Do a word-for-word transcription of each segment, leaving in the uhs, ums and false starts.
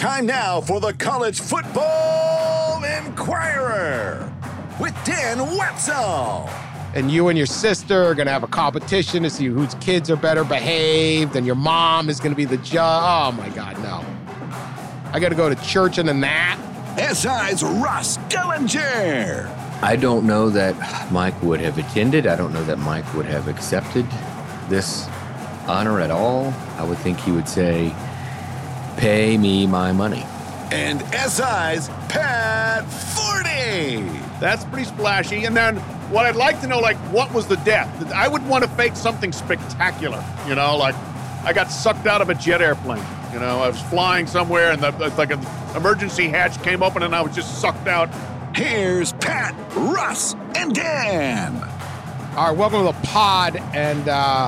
Time now for the College Football Inquirer with Dan Wetzel. And you and your sister are going to have a competition to see whose kids are better behaved, and your mom is going to be the judge. Oh, my God, no. I got to go to church and then that. S I's Russ Dellinger. I don't know that Mike would have attended. I don't know that Mike would have accepted this honor at all. I would think he would say, pay me my money. And S I's Pat Forty. That's pretty splashy. And then what I'd like to know, like, what was the death? I would want to fake something spectacular, you know, like I got sucked out of a jet airplane. You know, I was flying somewhere and the, like an emergency hatch came open and I was just sucked out. Here's Pat, Russ, and Dan. All right, welcome to the pod. And uh,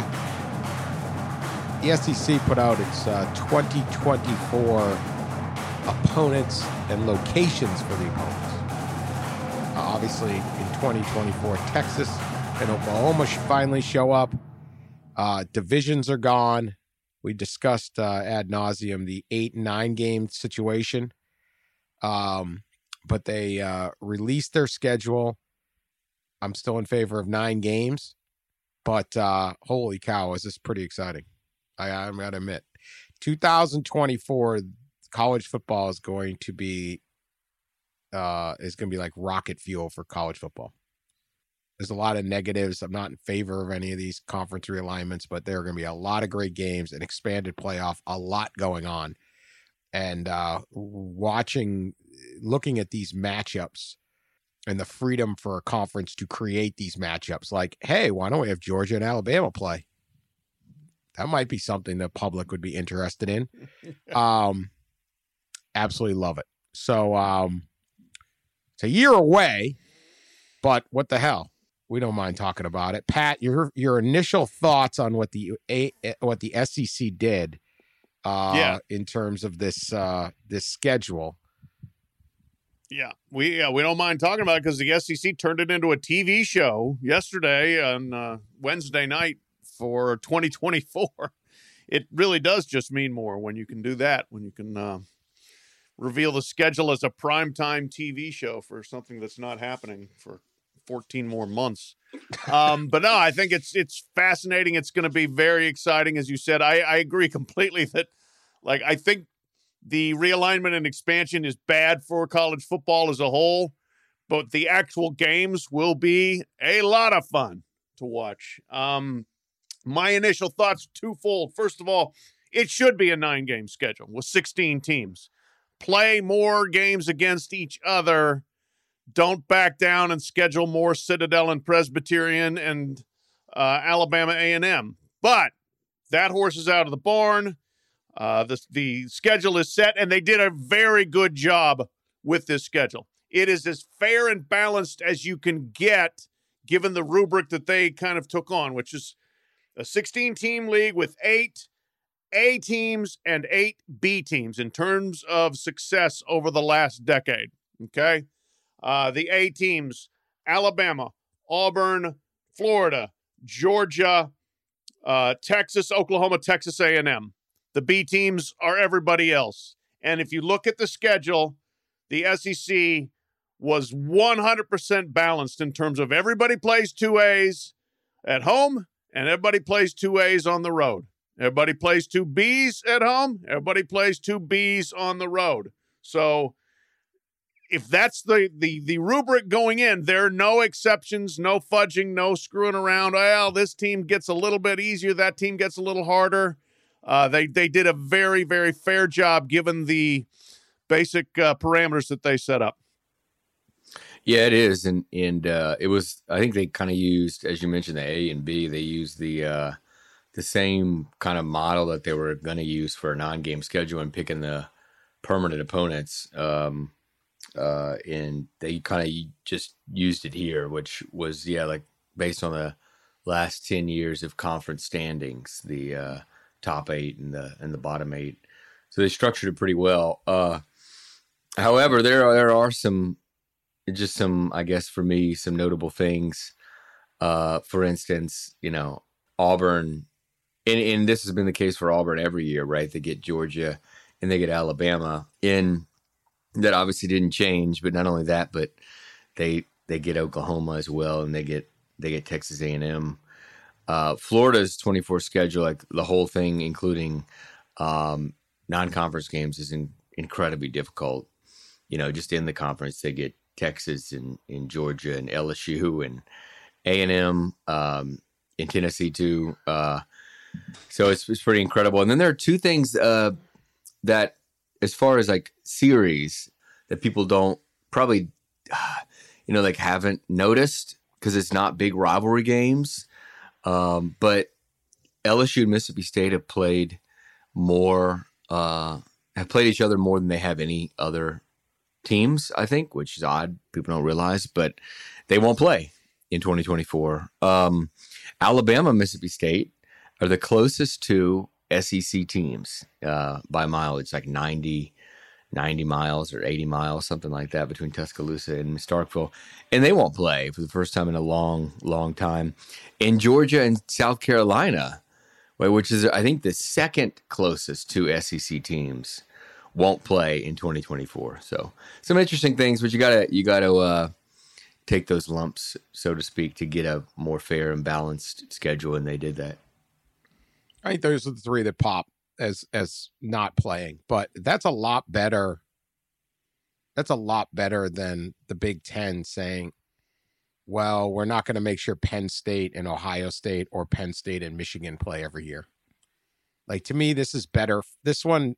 the S E C put out its uh, twenty twenty-four opponents and locations for the opponents. Uh, obviously, in twenty twenty-four, Texas and Oklahoma should finally show up. Uh, divisions are gone. We discussed uh, ad nauseum the eight and nine game situation. Um, but they uh, released their schedule. I'm still in favor of nine games, but uh, holy cow, is this pretty exciting? I, I'm going to admit, two thousand twenty-four college football is going to be uh, is going to be like rocket fuel for college football. There's a lot of negatives. I'm not in favor of any of these conference realignments, but there are going to be a lot of great games, an expanded playoff, a lot going on. And uh, watching, looking at these matchups and the freedom for a conference to create these matchups, like, hey, why don't we have Georgia and Alabama play? That might be something the public would be interested in. Um, absolutely love it. So um, it's a year away, but what the hell? We don't mind talking about it. Pat, your your initial thoughts on what the a, what the S E C did uh, yeah. in terms of this uh, this schedule. Yeah, we uh, we don't mind talking about it because the S E C turned it into a T V show yesterday on uh, Wednesday night for twenty twenty-four. It really does just mean more when you can do that, when you can uh, reveal the schedule as a primetime T V show for something that's not happening for fourteen more months. Um, but no, I think it's it's fascinating. It's going to be very exciting. As you said, I, I agree completely that, like, I think the realignment and expansion is bad for college football as a whole, but the actual games will be a lot of fun to watch. Um, my initial thoughts, twofold. First of all, it should be a nine-game schedule with sixteen teams. Play more games against each other. Don't back down and schedule more Citadel and Presbyterian and uh, Alabama A and M. But that horse is out of the barn. Uh, the, the schedule is set, and they did a very good job with this schedule. It is as fair and balanced as you can get, given the rubric that they kind of took on, which is a sixteen-team league with eight A teams and eight B teams in terms of success over the last decade, okay? Uh, the A teams, Alabama, Auburn, Florida, Georgia, uh, Texas, Oklahoma, Texas A and M. The B teams are everybody else. And if you look at the schedule, the S E C was one hundred percent balanced in terms of everybody plays two A's at home and everybody plays two A's on the road. Everybody plays two B's at home. Everybody plays two B's on the road. So if that's the, the, the rubric going in, there are no exceptions, no fudging, no screwing around. Well, this team gets a little bit easier. That team gets a little harder. Uh, they, they did a very, very fair job given the basic uh, parameters that they set up. Yeah, it is. And, and uh, it was, I think they kind of used, as you mentioned, the A and B, they used the, uh, the same kind of model that they were going to use for a non-game schedule and picking the permanent opponents. Um, uh, and they kind of just used it here, which was, yeah, like based on the last ten years of conference standings, the uh, top eight and the, and the bottom eight. So they structured it pretty well. Uh, however, there are, there are some, just some, I guess for me, some notable things. Uh, for instance, you know, Auburn, and, and this has been the case for Auburn every year, right? They get Georgia and they get Alabama. In that obviously didn't change, but not only that, but they they get Oklahoma as well, and they get they get Texas A and M. Uh, Florida's twenty-four schedule, like the whole thing, including um, non-conference games, is in, incredibly difficult. You know, just in the conference, they get Texas and in Georgia and L S U and A and M um, in Tennessee too. Uh, so it's it's pretty incredible. And then there are two things uh, that, as far as like series, that people don't probably, uh, you know, like haven't noticed because it's not big rivalry games. Um, but L S U and Mississippi State have played more, uh, have played each other more than they have any other teams, I think, which is odd. People don't realize, but they won't play in twenty twenty-four. Um, Alabama, Mississippi State are the closest to S E C teams uh, by mile. It's like ninety, ninety miles or eighty miles, something like that, between Tuscaloosa and Starkville. And they won't play for the first time in a long, long time. In Georgia and South Carolina, which is, I think, the second closest to S E C teams, won't play in twenty twenty-four. So some interesting things, but you gotta you gotta uh, take those lumps, so to speak, to get a more fair and balanced schedule, and they did that. I think those are the three that pop as as not playing, but that's a lot better. That's a lot better than the Big Ten saying, well, we're not going to make sure Penn State and Ohio State or Penn State and Michigan play every year. Like, to me, this is better. This one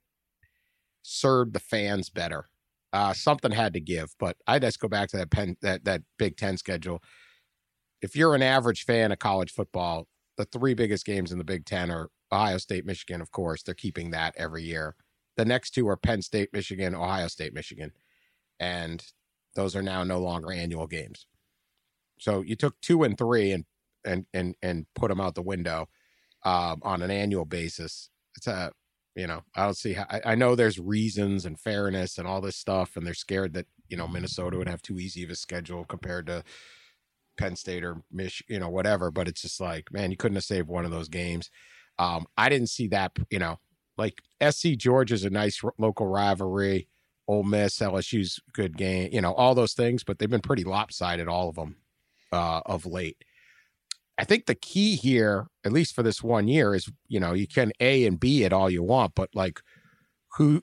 served the fans better. Uh, something had to give, but I just go back to that Penn, that, that Big Ten schedule. If you're an average fan of college football, the three biggest games in the Big Ten are Ohio State, Michigan, of course. They're keeping that every year. The next two are Penn State, Michigan, Ohio State, Michigan. And those are now no longer annual games. So you took two and three and and and and put them out the window um, on an annual basis. It's a, you know, I don't see how. I, I know there's reasons and fairness and all this stuff, and they're scared that, you know, Minnesota would have too easy of a schedule compared to Penn State or Mich, you know, whatever. But it's just like, man, you couldn't have saved one of those games. Um, I didn't see that, you know, like S C Georgia's a nice r- local rivalry. Ole Miss, L S U's good game, you know, all those things, but they've been pretty lopsided, all of them, uh, of late. I think the key here, at least for this one year, is, you know, you can A and B it all you want, but like who,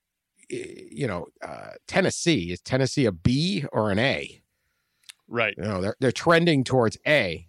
you know, uh, Tennessee, is Tennessee a B or an A? Right. You know, they're, they're trending towards A.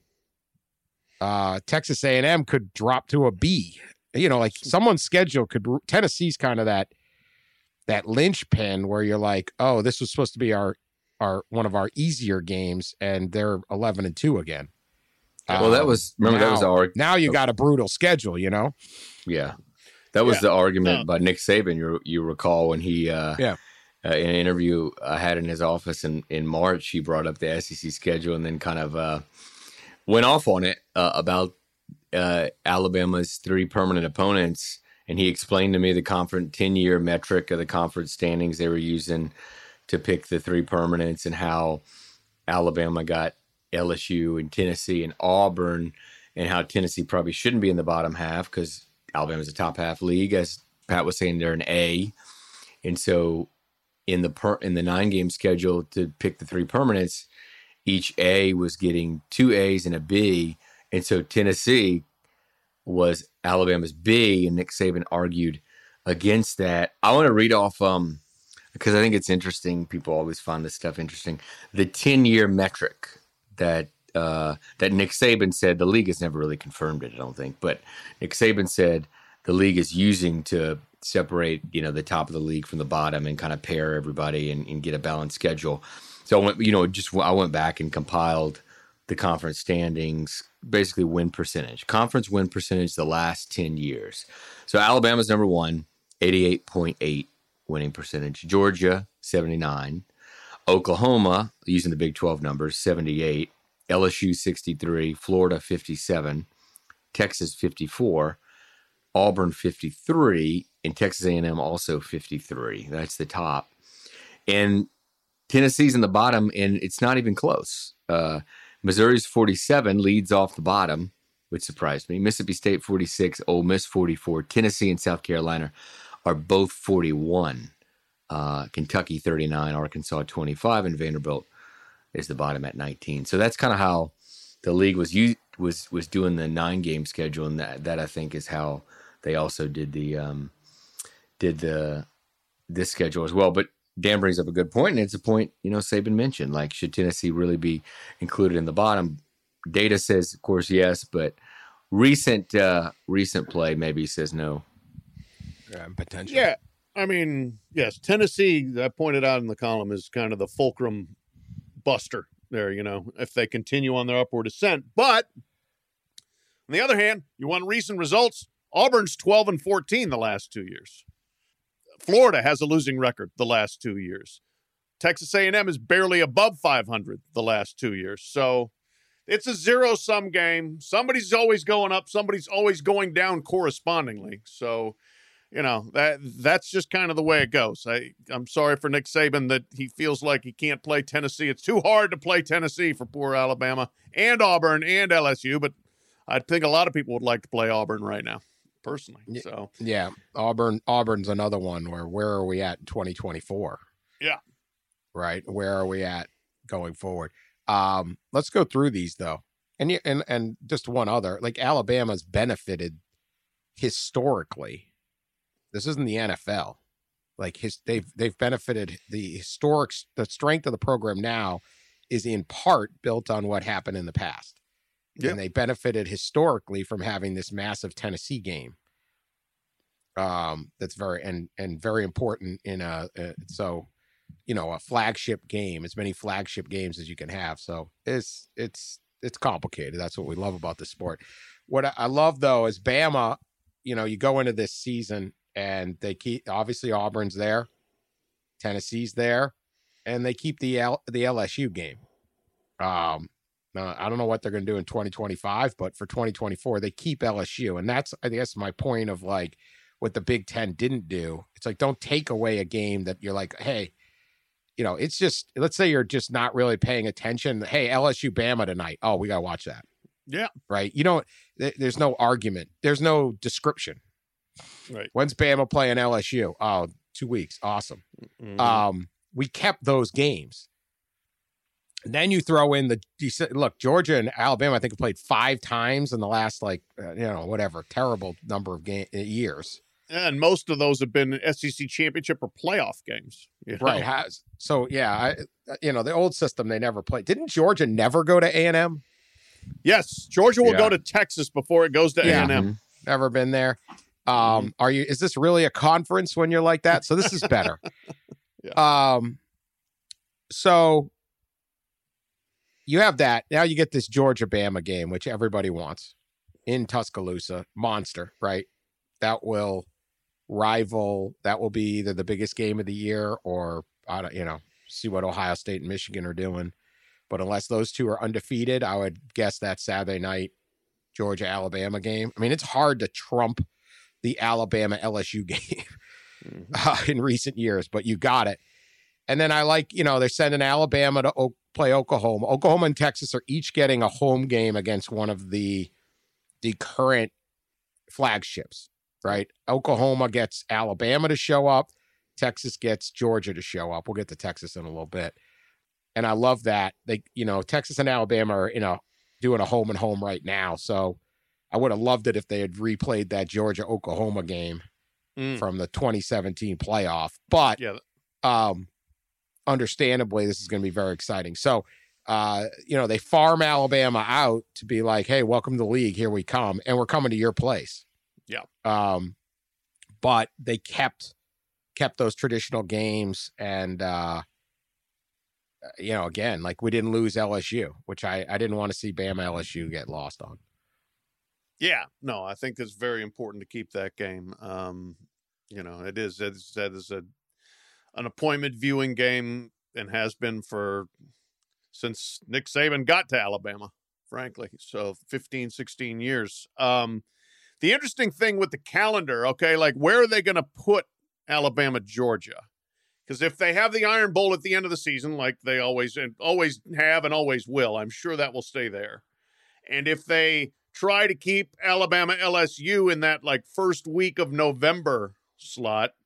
Uh, Texas A and M could drop to a B. You know, like someone's schedule could, Tennessee's kind of that, that linchpin where you're like, oh, this was supposed to be our, our, one of our easier games, and they're eleven and two again. Well, that was, remember, now, that was the argument. Now you got a brutal schedule, you know? Yeah. That was Yeah. the argument No. by Nick Saban, you, you recall, when he, uh, Yeah. uh, in an interview I had in his office in, in March, he brought up the S E C schedule and then kind of uh, went off on it uh, about uh, Alabama's three permanent opponents. And he explained to me the conference ten-year metric of the conference standings they were using to pick the three permanents, and how Alabama got L S U and Tennessee and Auburn, and how Tennessee probably shouldn't be in the bottom half because Alabama's a top half league. As Pat was saying, they're an A. And so in the per, in the nine-game schedule to pick the three permanents, each A was getting two A's and a B. And so Tennessee was Alabama's B, and Nick Saban argued against that. I want to read off, um, because I think it's interesting. People always find this stuff interesting. The ten-year metric that uh, that Nick Saban said, the league has never really confirmed it, I don't think, but Nick Saban said the league is using to separate, you know, the top of the league from the bottom and kind of pair everybody and, and get a balanced schedule. So I went, you know, just I went back and compiled the conference standings, basically win percentage, conference win percentage the last ten years. So Alabama's number one, eighty-eight point eight winning percentage. Georgia, seventy-nine. Oklahoma, using the Big twelve numbers, seventy-eight. L S U, sixty-three. Florida, fifty-seven. Texas, fifty-four. Auburn, fifty-three. And Texas A and M also fifty-three. That's the top. And Tennessee's in the bottom, and it's not even close. Uh, Missouri's forty-seven, leads off the bottom, which surprised me. Mississippi State, forty-six. Ole Miss, forty-four. Tennessee and South Carolina are both forty-one. Uh, Kentucky thirty-nine, Arkansas twenty-five, and Vanderbilt is the bottom at nineteen. So that's kind of how the league was u- was was doing the nine game schedule, and that, that I think is how they also did the um, did the this schedule as well. But Dan brings up a good point, and it's a point you know Saban mentioned. Like, should Tennessee really be included in the bottom? Data says, of course, yes, but recent uh, recent play maybe says no. Yeah, potential. Yeah. I mean, yes, Tennessee, I pointed out in the column, is kind of the fulcrum buster there, you know, if they continue on their upward ascent. But on the other hand, you want recent results. Auburn's twelve and fourteen the last two years. Florida has a losing record the last two years. Texas A and M is barely above five hundred the last two years. So it's a zero-sum game. Somebody's always going up. Somebody's always going down correspondingly. So, you know, that that's just kind of the way it goes. I, I'm sorry for Nick Saban that he feels like he can't play Tennessee. It's too hard to play Tennessee for poor Alabama and Auburn and L S U, but I think a lot of people would like to play Auburn right now, personally. So yeah, Auburn. Auburn's another one where where are we at in twenty twenty-four? Yeah, right. Where are we at going forward? Um, let's go through these though, and and and just one other. Like, Alabama's benefited historically. This isn't the N F L. Like, his they've they've benefited the historic the strength of the program now is in part built on what happened in the past. Yep. And they benefited historically from having this massive Tennessee game. Um, that's very and and very important in a, a so, you know, a flagship game, as many flagship games as you can have. So it's it's it's complicated. That's what we love about the sport. What I love though is Bama. You know, you go into this season and they keep obviously Auburn's there, Tennessee's there, and they keep the L, the L S U game. Um. Uh, I don't know what they're going to do in twenty twenty-five, but for twenty twenty-four, they keep L S U. And that's, I guess, my point of like what the Big Ten didn't do. It's like, don't take away a game that you're like, hey, you know, it's just, let's say you're just not really paying attention. Hey, L S U Bama tonight. Oh, we got to watch that. Yeah. Right. You know, th- there's no argument. There's no description. Right. When's Bama playing L S U? Oh, two weeks. Awesome. Mm-hmm. Um, we kept those games. Then you throw in the look, Georgia and Alabama, I think, have played five times in the last, like, uh, you know, whatever, terrible number of game, uh, years. And most of those have been S E C championship or playoff games. You know? Right. Has, so, yeah, I, you know, the old system, they never played. Didn't Georgia never go to A and M? Yes. Georgia will yeah. go to Texas before it goes to yeah. A and M. Mm-hmm. Never been there. Um, are you, is this really a conference when you're like that? So this is better. yeah. Um, so, you have that. Now you get this Georgia-Bama game, which everybody wants, in Tuscaloosa. Monster, right? That will rival, that will be either the biggest game of the year or, I don't, you know, see what Ohio State and Michigan are doing. But unless those two are undefeated, I would guess that Saturday night Georgia-Alabama game. I mean, it's hard to trump the Alabama-L S U game mm-hmm. uh, in recent years, but you got it. And then I like, you know, they're sending Alabama to o- play Oklahoma. Oklahoma and Texas are each getting a home game against one of the the current flagships, right? Oklahoma gets Alabama to show up. Texas gets Georgia to show up. We'll get to Texas in a little bit. And I love that. They, you know, Texas and Alabama are, you know, doing a home and home right now. So I would have loved it if they had replayed that Georgia-Oklahoma game mm. from the twenty seventeen playoff. But, yeah. um, understandably, this is going to be very exciting. So, uh, you know, they farm Alabama out to be like, hey, welcome to the league. Here we come. And we're coming to your place. Yeah. Um, but they kept, kept those traditional games. And, uh, you know, again, like we didn't lose L S U, which I, I didn't want to see Bama L S U get lost on. Yeah, no, I think it's very important to keep that game. Um, you know, it is, it's, that is a, an appointment viewing game and has been for since Nick Saban got to Alabama, frankly. So fifteen, sixteen years. Um, the interesting thing with the calendar, okay, like where are they going to put Alabama, Georgia? Because if they have the Iron Bowl at the end of the season, like they always and always have and always will, I'm sure that will stay there. And if they try to keep Alabama, L S U in that like first week of November slot,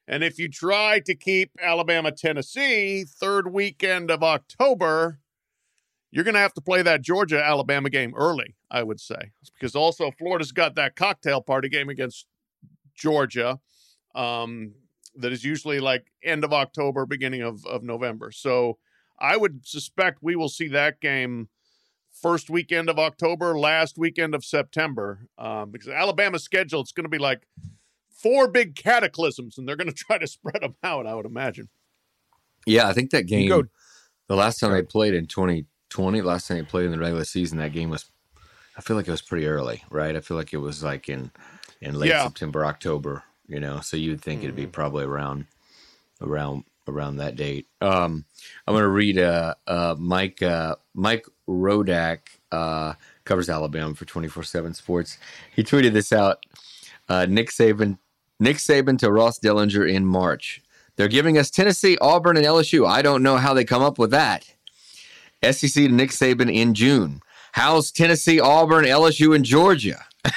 And if you try to keep Alabama, Tennessee, third weekend of October, you're going to have to play that Georgia-Alabama game early, I would say. Because also Florida's got that cocktail party game against Georgia um, that is usually like end of October, beginning of, of November. So I would suspect we will see that game first weekend of October, last weekend of September. Um, because Alabama's schedule, it's going to be like four big cataclysms, and they're going to try to spread them out, I would imagine. Yeah, I think that game, go, the last time they played in twenty twenty, last time they played in the regular season, that game was, I feel like it was pretty early, right? I feel like it was like in, in late Yeah. September, October, you know, so you'd think mm. it'd be probably around, around, around that date. Um, I'm going to read, uh, uh, Mike, uh, Mike Rodak, uh, covers Alabama for twenty-four seven Sports. He tweeted this out. Uh, Nick Saban, Nick Saban to Ross Dellinger in March. They're giving us Tennessee, Auburn, and L S U. I don't know how they come up with that. S E C to Nick Saban in June. How's Tennessee, Auburn, L S U, and Georgia?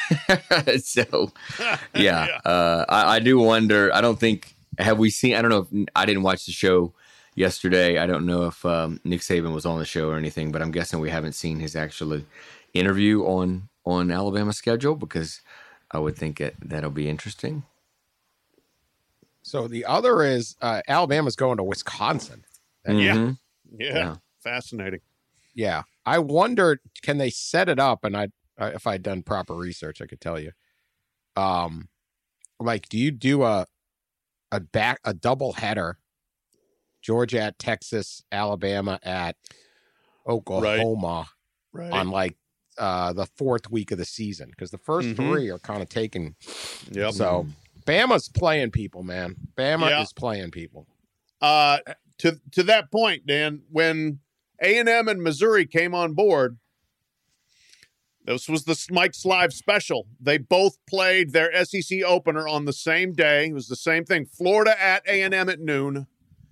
so, yeah, yeah. Uh, I, I do wonder. I don't think, have we seen, I don't know if, I didn't watch the show yesterday. I don't know if um, Nick Saban was on the show or anything, but I'm guessing we haven't seen his actual interview on, on Alabama's schedule, because I would think it, that'll be interesting. So the other is uh, Alabama's going to Wisconsin. Mm-hmm. Yeah. yeah. Yeah. Fascinating. Yeah. I wondered, can they set it up? And I, if I'd done proper research, I could tell you. Um, like, do you do a a back a double header? Georgia at Texas, Alabama at Oklahoma, right. Right. on like uh, the fourth week of the season, because the first mm-hmm. three are kind of taken. Yep. So Bama's playing people, man. Bama yeah. is playing people. Uh, to to that point, Dan, when A and M and Missouri came on board, this was the Mike's Live special. They both played their S E C opener on the same day. It was the same thing. Florida at A and M at noon.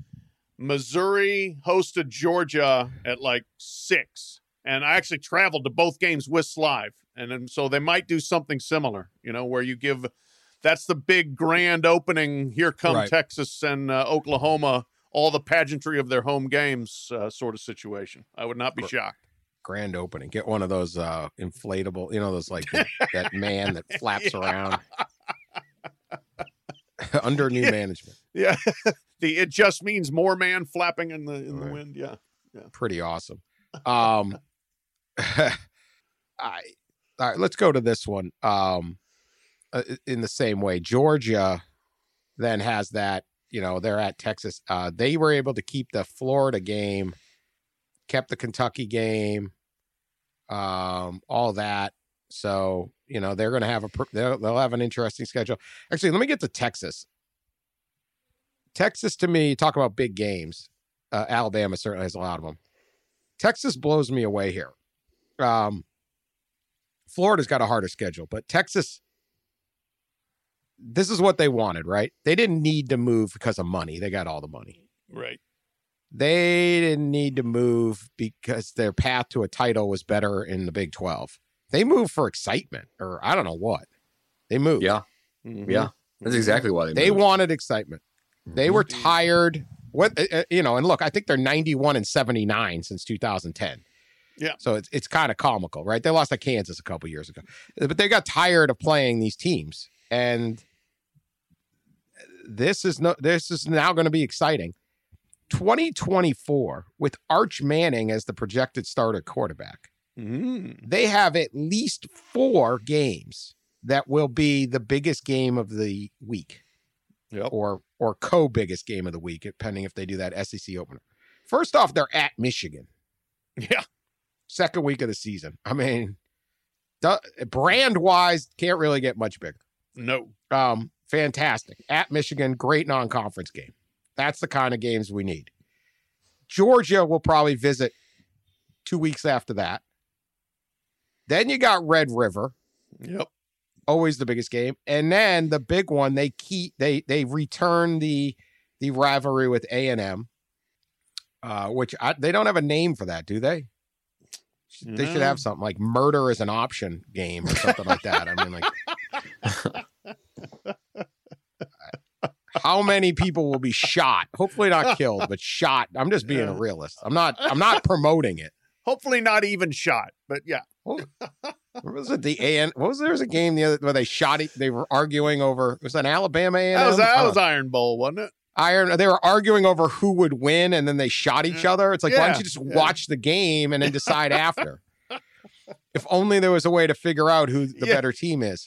Missouri hosted Georgia at like six. And I actually traveled to both games with Live. And then, so they might do something similar, you know, where you give, that's the big grand opening. Here come right. Texas and uh, Oklahoma, all the pageantry of their home games uh, sort of situation. I would not be shocked. Grand opening. Get one of those uh, inflatable, you know, those like the, that man that flaps yeah. around under new yeah. management. Yeah. the It just means more man flapping in the in the right. wind. Yeah. Yeah. Pretty awesome. Um, I, all right, let's go to this one. Um, uh, in the same way, Georgia then has that, you know, they're at Texas. Uh, they were able to keep the Florida game, kept the Kentucky game, um, all that. So, you know, they're going to have a, they'll, they'll have an interesting schedule. Actually, let me get to Texas. Texas, to me, talk about big games. Uh, Alabama certainly has a lot of them. Texas blows me away here. Um, Florida's got a harder schedule, but Texas, this is what they wanted, right? They didn't need to move because of money. They got all the money. Right. They didn't need to move because their path to a title was better in the Big twelve. They moved for excitement, or I don't know what. They moved. Yeah. Mm-hmm. Yeah. That's exactly why they moved. They wanted excitement. Mm-hmm. They were tired. What, uh, you know, and look, I think they're ninety-one and seventy-nine since two thousand ten. Yeah. So it's it's kind of comical, right? They lost to Kansas a couple years ago, but they got tired of playing these teams, and this is no. This is now going to be exciting. twenty twenty-four with Arch Manning as the projected starter quarterback. Mm. They have at least four games that will be the biggest game of the week. Yep. Or or co-biggest game of the week, depending if they do that S E C opener. First off, they're at Michigan. Yeah. Second week of the season. I mean, brand-wise, can't really get much bigger. No. Um, fantastic. At Michigan, great non-conference game. That's the kind of games we need. Georgia will probably visit two weeks after that. Then you got Red River. Yep. Always the biggest game. And then the big one, they keep they they return the the rivalry with A and M, uh, which I, they don't have a name for that, do they? No. They should have something like murder is an option game or something like that. I mean, like how many people will be shot? Hopefully not killed, but shot. I'm just being a realist. I'm not. I'm not promoting it. Hopefully not even shot, but yeah. What was it? The A N. What was there? Was a game the other where they shot it. They were arguing over. Was that Alabama A and M? That was that was Iron Bowl, wasn't it? Iron. They were arguing over who would win, and then they shot each other. It's like, Yeah, why don't you just yeah. watch the game and then decide after? If only there was a way to figure out who the Yeah. better team is.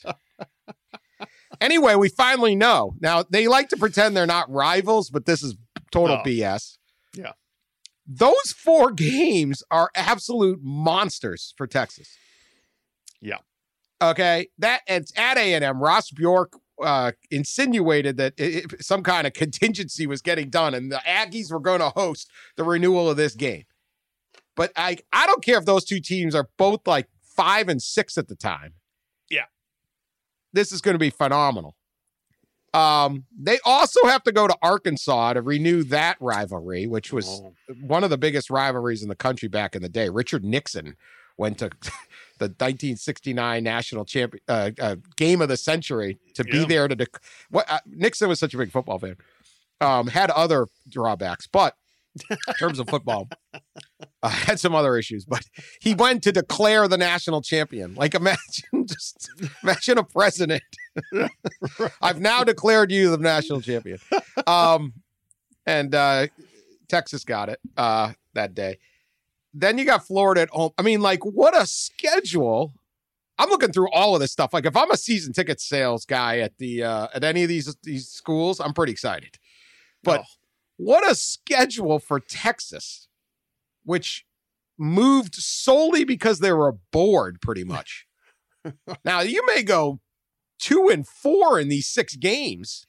Anyway, we finally know. Now, they like to pretend they're not rivals, but this is total Oh. B S. Yeah. Those four games are absolute monsters for Texas. Yeah. Okay. That it's at A and M. Ross Bjork uh, insinuated that it, it- some kind of contingency was getting done, and the Aggies were going to host the renewal of this game. But I, I don't care if those two teams are both like five and six at the time. Yeah. This is going to be phenomenal. Um, they also have to go to Arkansas to renew that rivalry, which was Oh. one of the biggest rivalries in the country back in the day. Richard Nixon went to the nineteen sixty-nine national champion uh, uh, game of the century to be Yeah. there to. Dec- what uh, Nixon was such a big football fan. Um, had other drawbacks, but in terms of football, uh, had some other issues. But he went to declare the national champion. Like imagine, just imagine a president. I've now declared you the national champion. Um, and uh, Texas got it uh, that day. Then you got Florida at home. I mean, like, what a schedule. I'm looking through all of this stuff. Like, if I'm a season ticket sales guy at the uh, at any of these these schools, I'm pretty excited. But Oh. what a schedule for Texas, which moved solely because they were bored, pretty much. Now, you may go two and four in these six games.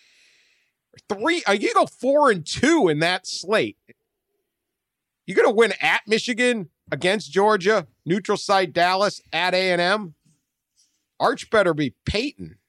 Three, uh, you go four and two in that slate. You're going to win at Michigan, against Georgia, neutral site Dallas, at A and M. Arch better be Peyton.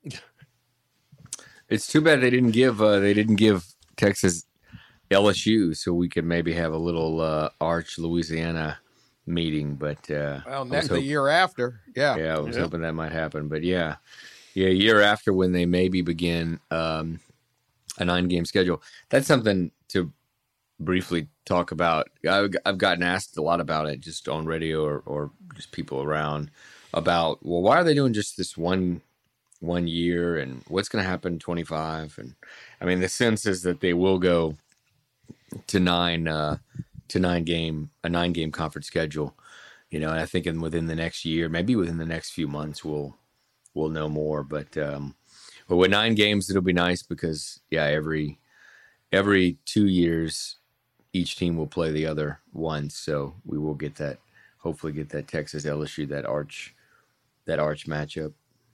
It's too bad they didn't give uh, they didn't give Texas L S U so we could maybe have a little uh, Arch Louisiana meeting. But uh, Well, I was next the hop- year after. Yeah. yeah, I was Yeah. hoping that might happen. But yeah, yeah, a year after when they maybe begin um, a nine game schedule. That's something to briefly talk about. I've, I've gotten asked a lot about it just on radio or, or just people around about, well, why are they doing just this one one year and what's going to happen in twenty-five? And I mean, the sense is that they will go to nine uh, to nine game a nine game conference schedule, you know. And I think in within the next year, maybe within the next few months, we'll we'll know more. But um, but with nine games, it'll be nice because yeah, every every two years, each team will play the other once, so we will get that. Hopefully, get that Texas L S U that arch that arch matchup.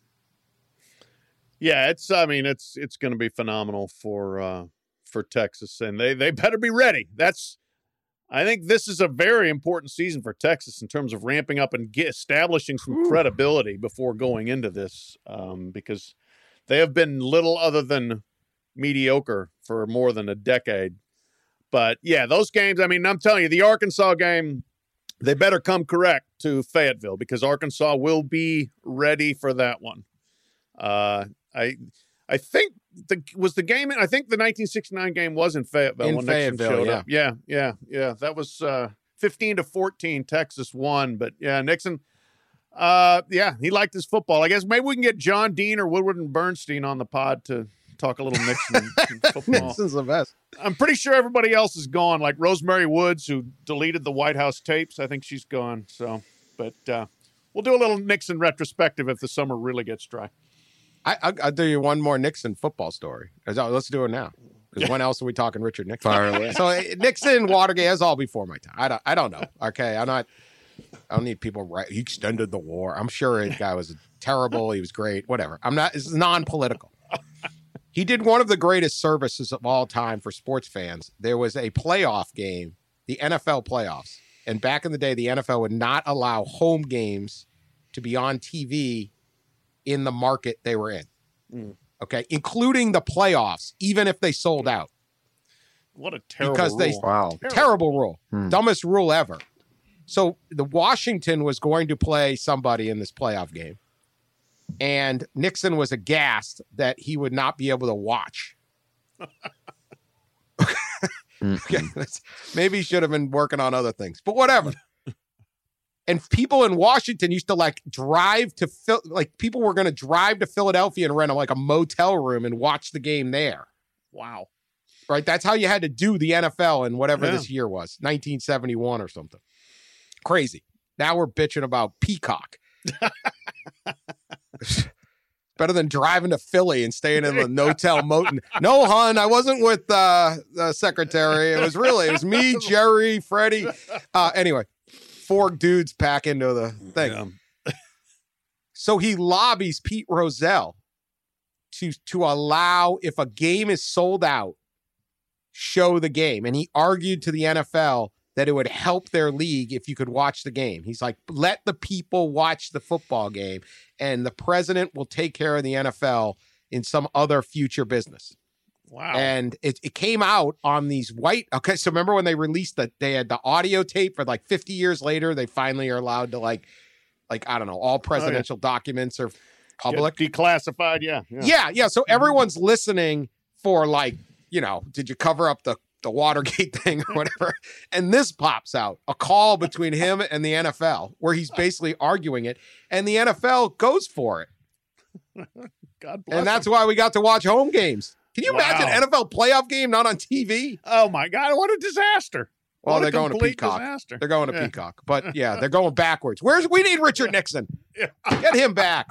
Yeah, it's. I mean, it's it's going to be phenomenal for uh, for Texas, and they they better be ready. That's. I think this is a very important season for Texas in terms of ramping up and get, establishing some credibility before going into this, um, because they have been little other than mediocre for more than a decade. But yeah, those games. I mean, I'm telling you, the Arkansas game, they better come correct to Fayetteville because Arkansas will be ready for that one. Uh, I I think the was the game. I think the nineteen sixty-nine game was in Fayetteville In when Nixon Fayetteville, showed yeah. up. Yeah, yeah, yeah. That was uh, fifteen to fourteen. Texas won, but yeah, Nixon. Uh, yeah, he liked his football. I guess maybe we can get John Dean or Woodward and Bernstein on the pod to talk a little Nixon football. Nixon's the best. I'm pretty sure everybody else is gone, like Rosemary Woods, who deleted the White House tapes. I think she's gone. So, but uh, we'll do a little Nixon retrospective if the summer really gets dry. I, I, I'll do you one more Nixon football story. Let's do it now. Because when else are we talking Richard Nixon? Fire away. So uh, Nixon, Watergate, that's all before my time. I don't, I don't know. Okay, I'm not. I don't need people. Right? He extended the war. I'm sure the guy was terrible. He was great. Whatever. I'm not. It's non-political. He did one of the greatest services of all time for sports fans. There was a playoff game, the N F L playoffs, and back in the day, the N F L would not allow home games to be on T V in the market they were in. Mm. Okay, including the playoffs, even if they sold out. What a terrible Because they- rule. Wow. Terrible rule. Hmm. Dumbest rule ever. So the Washington was going to play somebody in this playoff game. And Nixon was aghast that he would not be able to watch Okay, that's- maybe he should have been working on other things, but whatever. And people in Washington used to like drive to Phil, like people were going to drive to Philadelphia and rent a, like a motel room and watch the game there. Wow. Right? That's how you had to do the N F L in whatever Yeah. this year was, nineteen seventy-one or something. Crazy. Now we're bitching about Peacock. Better than driving to Philly and staying in the Notel Moten. No, hon, I wasn't with uh, the secretary. It was really, it was me, Jerry, Freddie. Uh, anyway, four dudes pack into the thing. Yeah. So he lobbies Pete Rozelle to, to allow, if a game is sold out, show the game. And he argued to the N F L that it would help their league if you could watch the game. He's like, let the people watch the football game, and the president will take care of the N F L in some other future business. Wow. And it, it came out on these white. Okay, so remember when they released that they had the audio tape for like fifty years later, they finally are allowed to like, like I don't know, all presidential documents are public. Get declassified, yeah, yeah. Yeah, yeah. So everyone's listening for like, you know, did you cover up the the Watergate thing or whatever? And this pops out, a call between him and the N F L where he's basically arguing it, and the N F L goes for it. God bless And that's him. why we got to watch home games. Can you Wow. imagine N F L playoff game not on T V? Oh my God, what a disaster. Well, What a they're going to complete Peacock. disaster. They're going to Yeah. Peacock. But yeah, they're going backwards. Where's we need Richard Nixon? Get him back.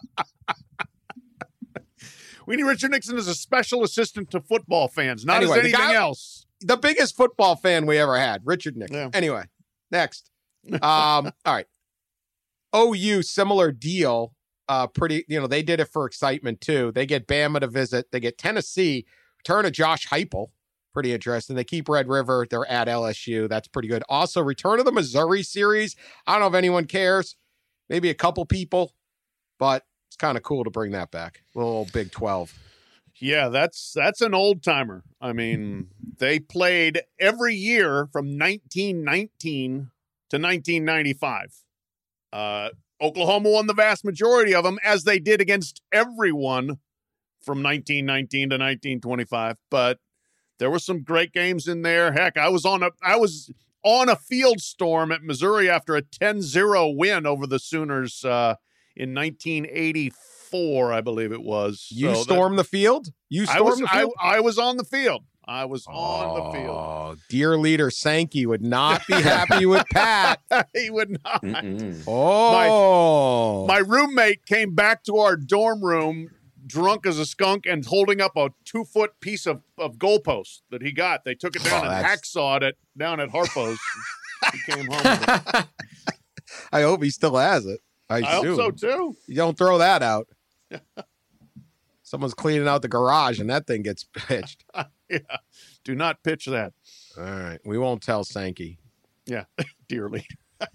We need Richard Nixon as a special assistant to football fans, not Anyway, as the anything guy- else. The biggest football fan we ever had, Richard Nixon. Yeah. Anyway, next. Um, all right. O U, similar deal. Uh, pretty, you know, they did it for excitement too. They get Bama to visit. They get Tennessee. Return of Josh Heupel. Pretty interesting. They keep Red River. They're at L S U. That's pretty good. Also, return of the Missouri series. I don't know if anyone cares. Maybe a couple people, but it's kind of cool to bring that back. Little Big twelve. Yeah, that's that's an old timer. I mean, they played every year from nineteen nineteen to nineteen ninety-five. Uh, Oklahoma won the vast majority of them, as they did against everyone from nineteen nineteen to nineteen twenty-five. But there were some great games in there. Heck, I was on a I was on a field storm at Missouri after a ten zero win over the Sooners uh, in nineteen eighty-four, I believe it was. You So that- storm the field? You I storm was the I, field? I was on the field. I was on the field. Oh, dear leader Sankey would not be happy with Pat. He would not. Mm-mm. Oh, My roommate came back to our dorm room drunk as a skunk and holding up a two foot piece of, of goalpost that he got. They took it down Oh, and that's- hacksawed it down at Harpo's. He came home with it. I hope he still has it. I, I hope assume. so too. You don't throw that out. Someone's cleaning out the garage and that thing gets pitched. Yeah. Do not pitch that, All right, we won't tell Sankey. dearly.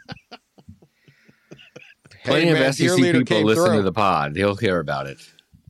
Plenty Hey, of man, S E dear C leader people came listen through. to the pod. He'll hear about it.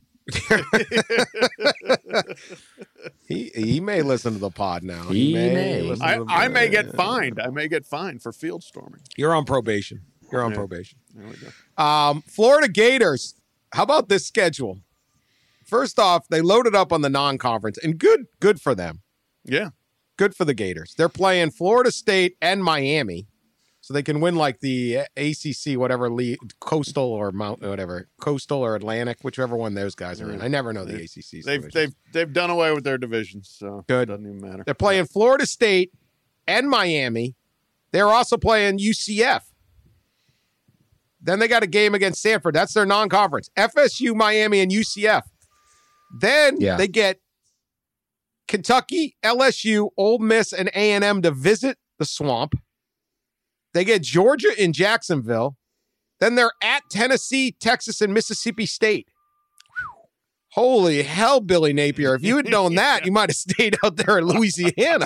He he may listen to the pod now. He may. listen I, to the- I may get fined. I may get fined for field storming. You're on probation. You're on Yeah. probation. There we go. Um, Florida Gators. How about this schedule? First off, they loaded up on the non-conference, and good, good for them. Yeah. Good for the Gators. They're playing Florida State and Miami, so they can win like the A C C, whatever league, coastal or mount, whatever, coastal or Atlantic, whichever one those guys are in. I never know the A C C's. They've divisions. they've they've done away with their divisions, so Good. it doesn't even matter. They're playing Florida State and Miami. They're also playing U C F. Then they got a game against Stanford. That's their non-conference. F S U, Miami, and U C F. Then Yeah. they get Kentucky, L S U, Ole Miss, and A and M to visit the Swamp. They get Georgia in Jacksonville. Then they're at Tennessee, Texas, and Mississippi State. Holy hell, Billy Napier. If you had known that, you might have stayed out there in Louisiana.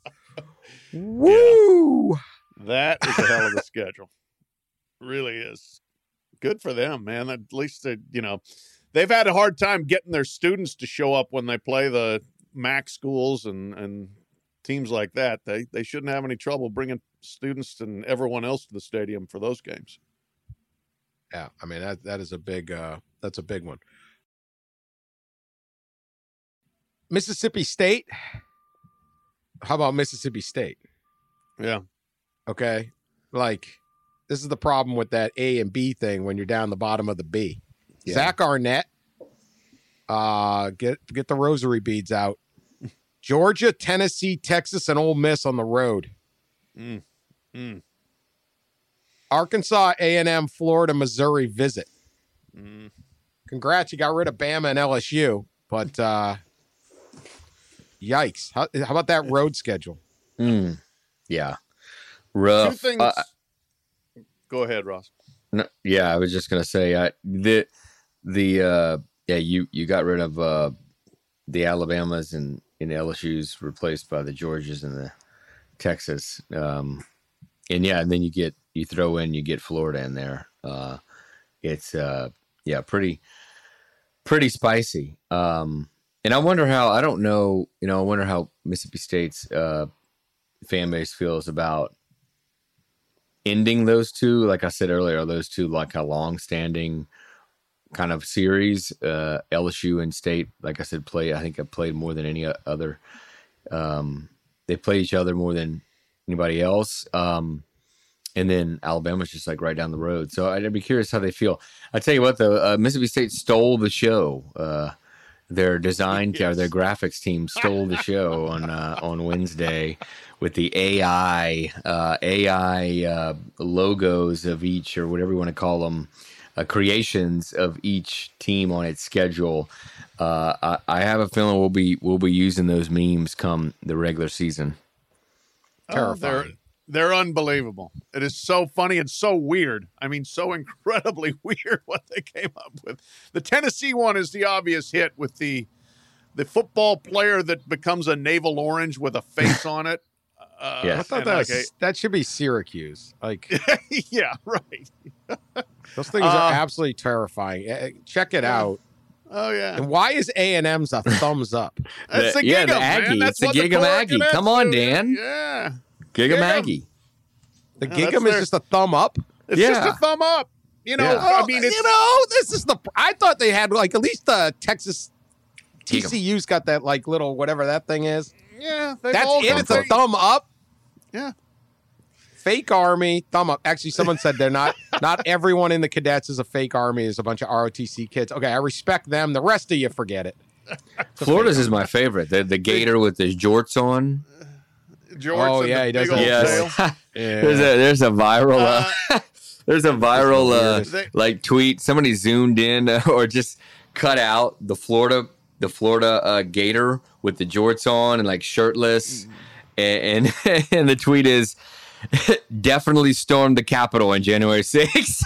Woo! That is a hell of a schedule. Really is. Good for them, man. At least they, you know, they've had a hard time getting their students to show up when they play the M A C schools and and teams like that. They they shouldn't have any trouble bringing students and everyone else to the stadium for those games. Yeah, I mean that that is a big uh that's a big one. Mississippi State. How about Mississippi State? Yeah. Okay. Like, this is the problem with that A and B thing when you're down the bottom of the B. Yeah. Zach Arnett. Uh, get get the rosary beads out. Georgia, Tennessee, Texas, and Ole Miss on the road. Mm. Mm. Arkansas, A and M, Florida, Missouri visit. Mm. Congrats, you got rid of Bama and L S U, but uh, yikes. How, how about that road schedule? Mm. Yeah. Rough. Two things. Uh, Go ahead, Ross. no, yeah, I was just gonna say I the the uh, yeah you you got rid of uh, the Alabamas and, and L S U's replaced by the Georgias and the Texas. Um, and yeah, and then you get you throw in you get Florida in there. Uh, it's uh, yeah, pretty pretty spicy. Um, and I wonder how I don't know, you know, I wonder how Mississippi State's uh, fan base feels about ending those two. Like I said earlier, those two like a long standing kind of series. Uh, L S U and State, like I said, play. I think I played more than any other. Um, they play each other more than anybody else. Um, and then Alabama's just like right down the road. So I'd be curious how they feel. I tell you what, though, uh, Mississippi State stole the show. Uh, their design, Yes. or their graphics team stole the show on uh, on Wednesday with the A I uh, A I uh, logos of each, or whatever you want to call them, uh, creations of each team on its schedule. Uh, I, I have a feeling we'll be we'll be using those memes come the regular season. Oh, they're Terrifying. they're unbelievable. It is so funny and so weird. I mean, so incredibly weird what they came up with. The Tennessee one is the obvious hit with the the football player that becomes a navel orange with a face on it. Uh, Yeah. I thought and that like was, that should be Syracuse. Like, a- yeah, right. those things Uh, are absolutely terrifying. Eh, eh, Check it out. Oh yeah, And why is A and M's a thumbs up? that's The- the yeah, Gig'em, the man. Aggie. That's It's the what the Gig'em Aggie. Cornets Come on, do. Dan. Yeah, Giga Gig'em. Maggie. The Yeah, that's Gig'em is their- just a thumb up. it's Yeah. just a thumb up. You know, Yeah. I mean, it's you know, this is the. I thought they had like at least the Texas T C U's got that like little whatever that thing is. yeah. they've That's all it. got It's a their- thumb up. Yeah. Fake army, thumb up. Actually, someone said they're not. Not everyone in the cadets is a fake army. Is a bunch of R O T C kids. Okay, I respect them. The rest of you, forget it. Florida's is my favorite. The the gator with the jorts on. George Oh, and yeah, the he does big old have Yes. tail. there's a there's a viral uh, there's a viral uh, They- like tweet. Somebody zoomed in uh, or just cut out the Florida the Florida uh, gator with the jorts on and like shirtless, and and, and the tweet is definitely stormed the Capitol on January sixth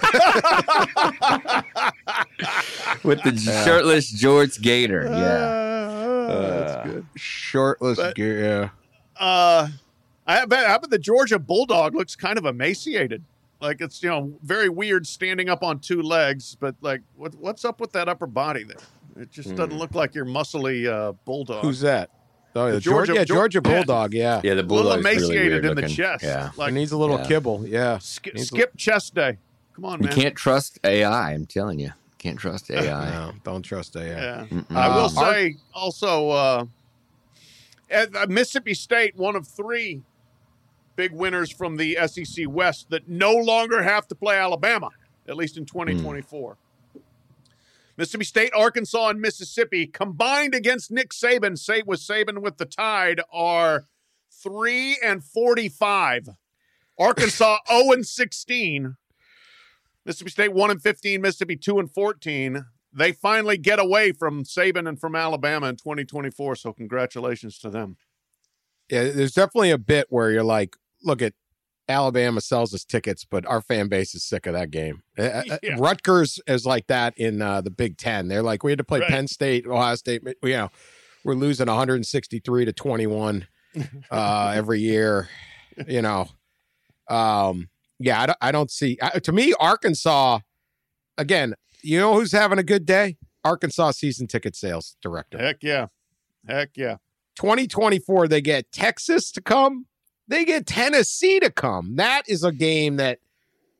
with the shirtless jorts gator. Yeah. Uh, that's good. Shirtless. But- yeah. Uh, I bet, I bet the Georgia Bulldog looks kind of emaciated. Like it's, you know, very weird standing up on two legs, but like, what, what's up with that upper body there? It just doesn't look like your muscly uh, bulldog. Who's that? Oh, the The Georgia, Georgia- yeah, Geor- Georgia yeah. Bulldog. Yeah, Yeah, the a little bulldog's really emaciated weird in the looking. chest. Yeah. Like it needs a little yeah. kibble. Yeah, sk- needs a- skip chest day. Come on, You man. can't trust A I. I'm telling you, can't trust A I. No, don't trust that. Yeah. Yeah. Mm-mm. I will Uh, say also, uh, at uh, Mississippi State, one of three big winners from the S E C West that no longer have to play Alabama, at least in twenty twenty-four. Mississippi State, Arkansas, and Mississippi combined against Nick Saban, say with Saban with the Tide, are three and forty-five. Arkansas zero and sixteen. Mississippi State one and fifteen. Mississippi two and fourteen. They finally get away from Saban and from Alabama in twenty twenty-four. So congratulations to them. Yeah, there's definitely a bit where you're like, look at Alabama sells us tickets, but our fan base is sick of that game. Uh, uh, Yeah. Rutgers is like that in uh, the Big Ten. They're like, we had to play Right. Penn State, Ohio State. You know, we're losing one sixty-three to twenty-one uh, every year. You know, um, yeah, I don't, I don't see. Uh, to me, Arkansas. Again, you know who's having a good day? Arkansas season ticket sales director. Heck yeah. Heck yeah. twenty twenty-four, they get Texas to come. They get Tennessee to come. That is a game that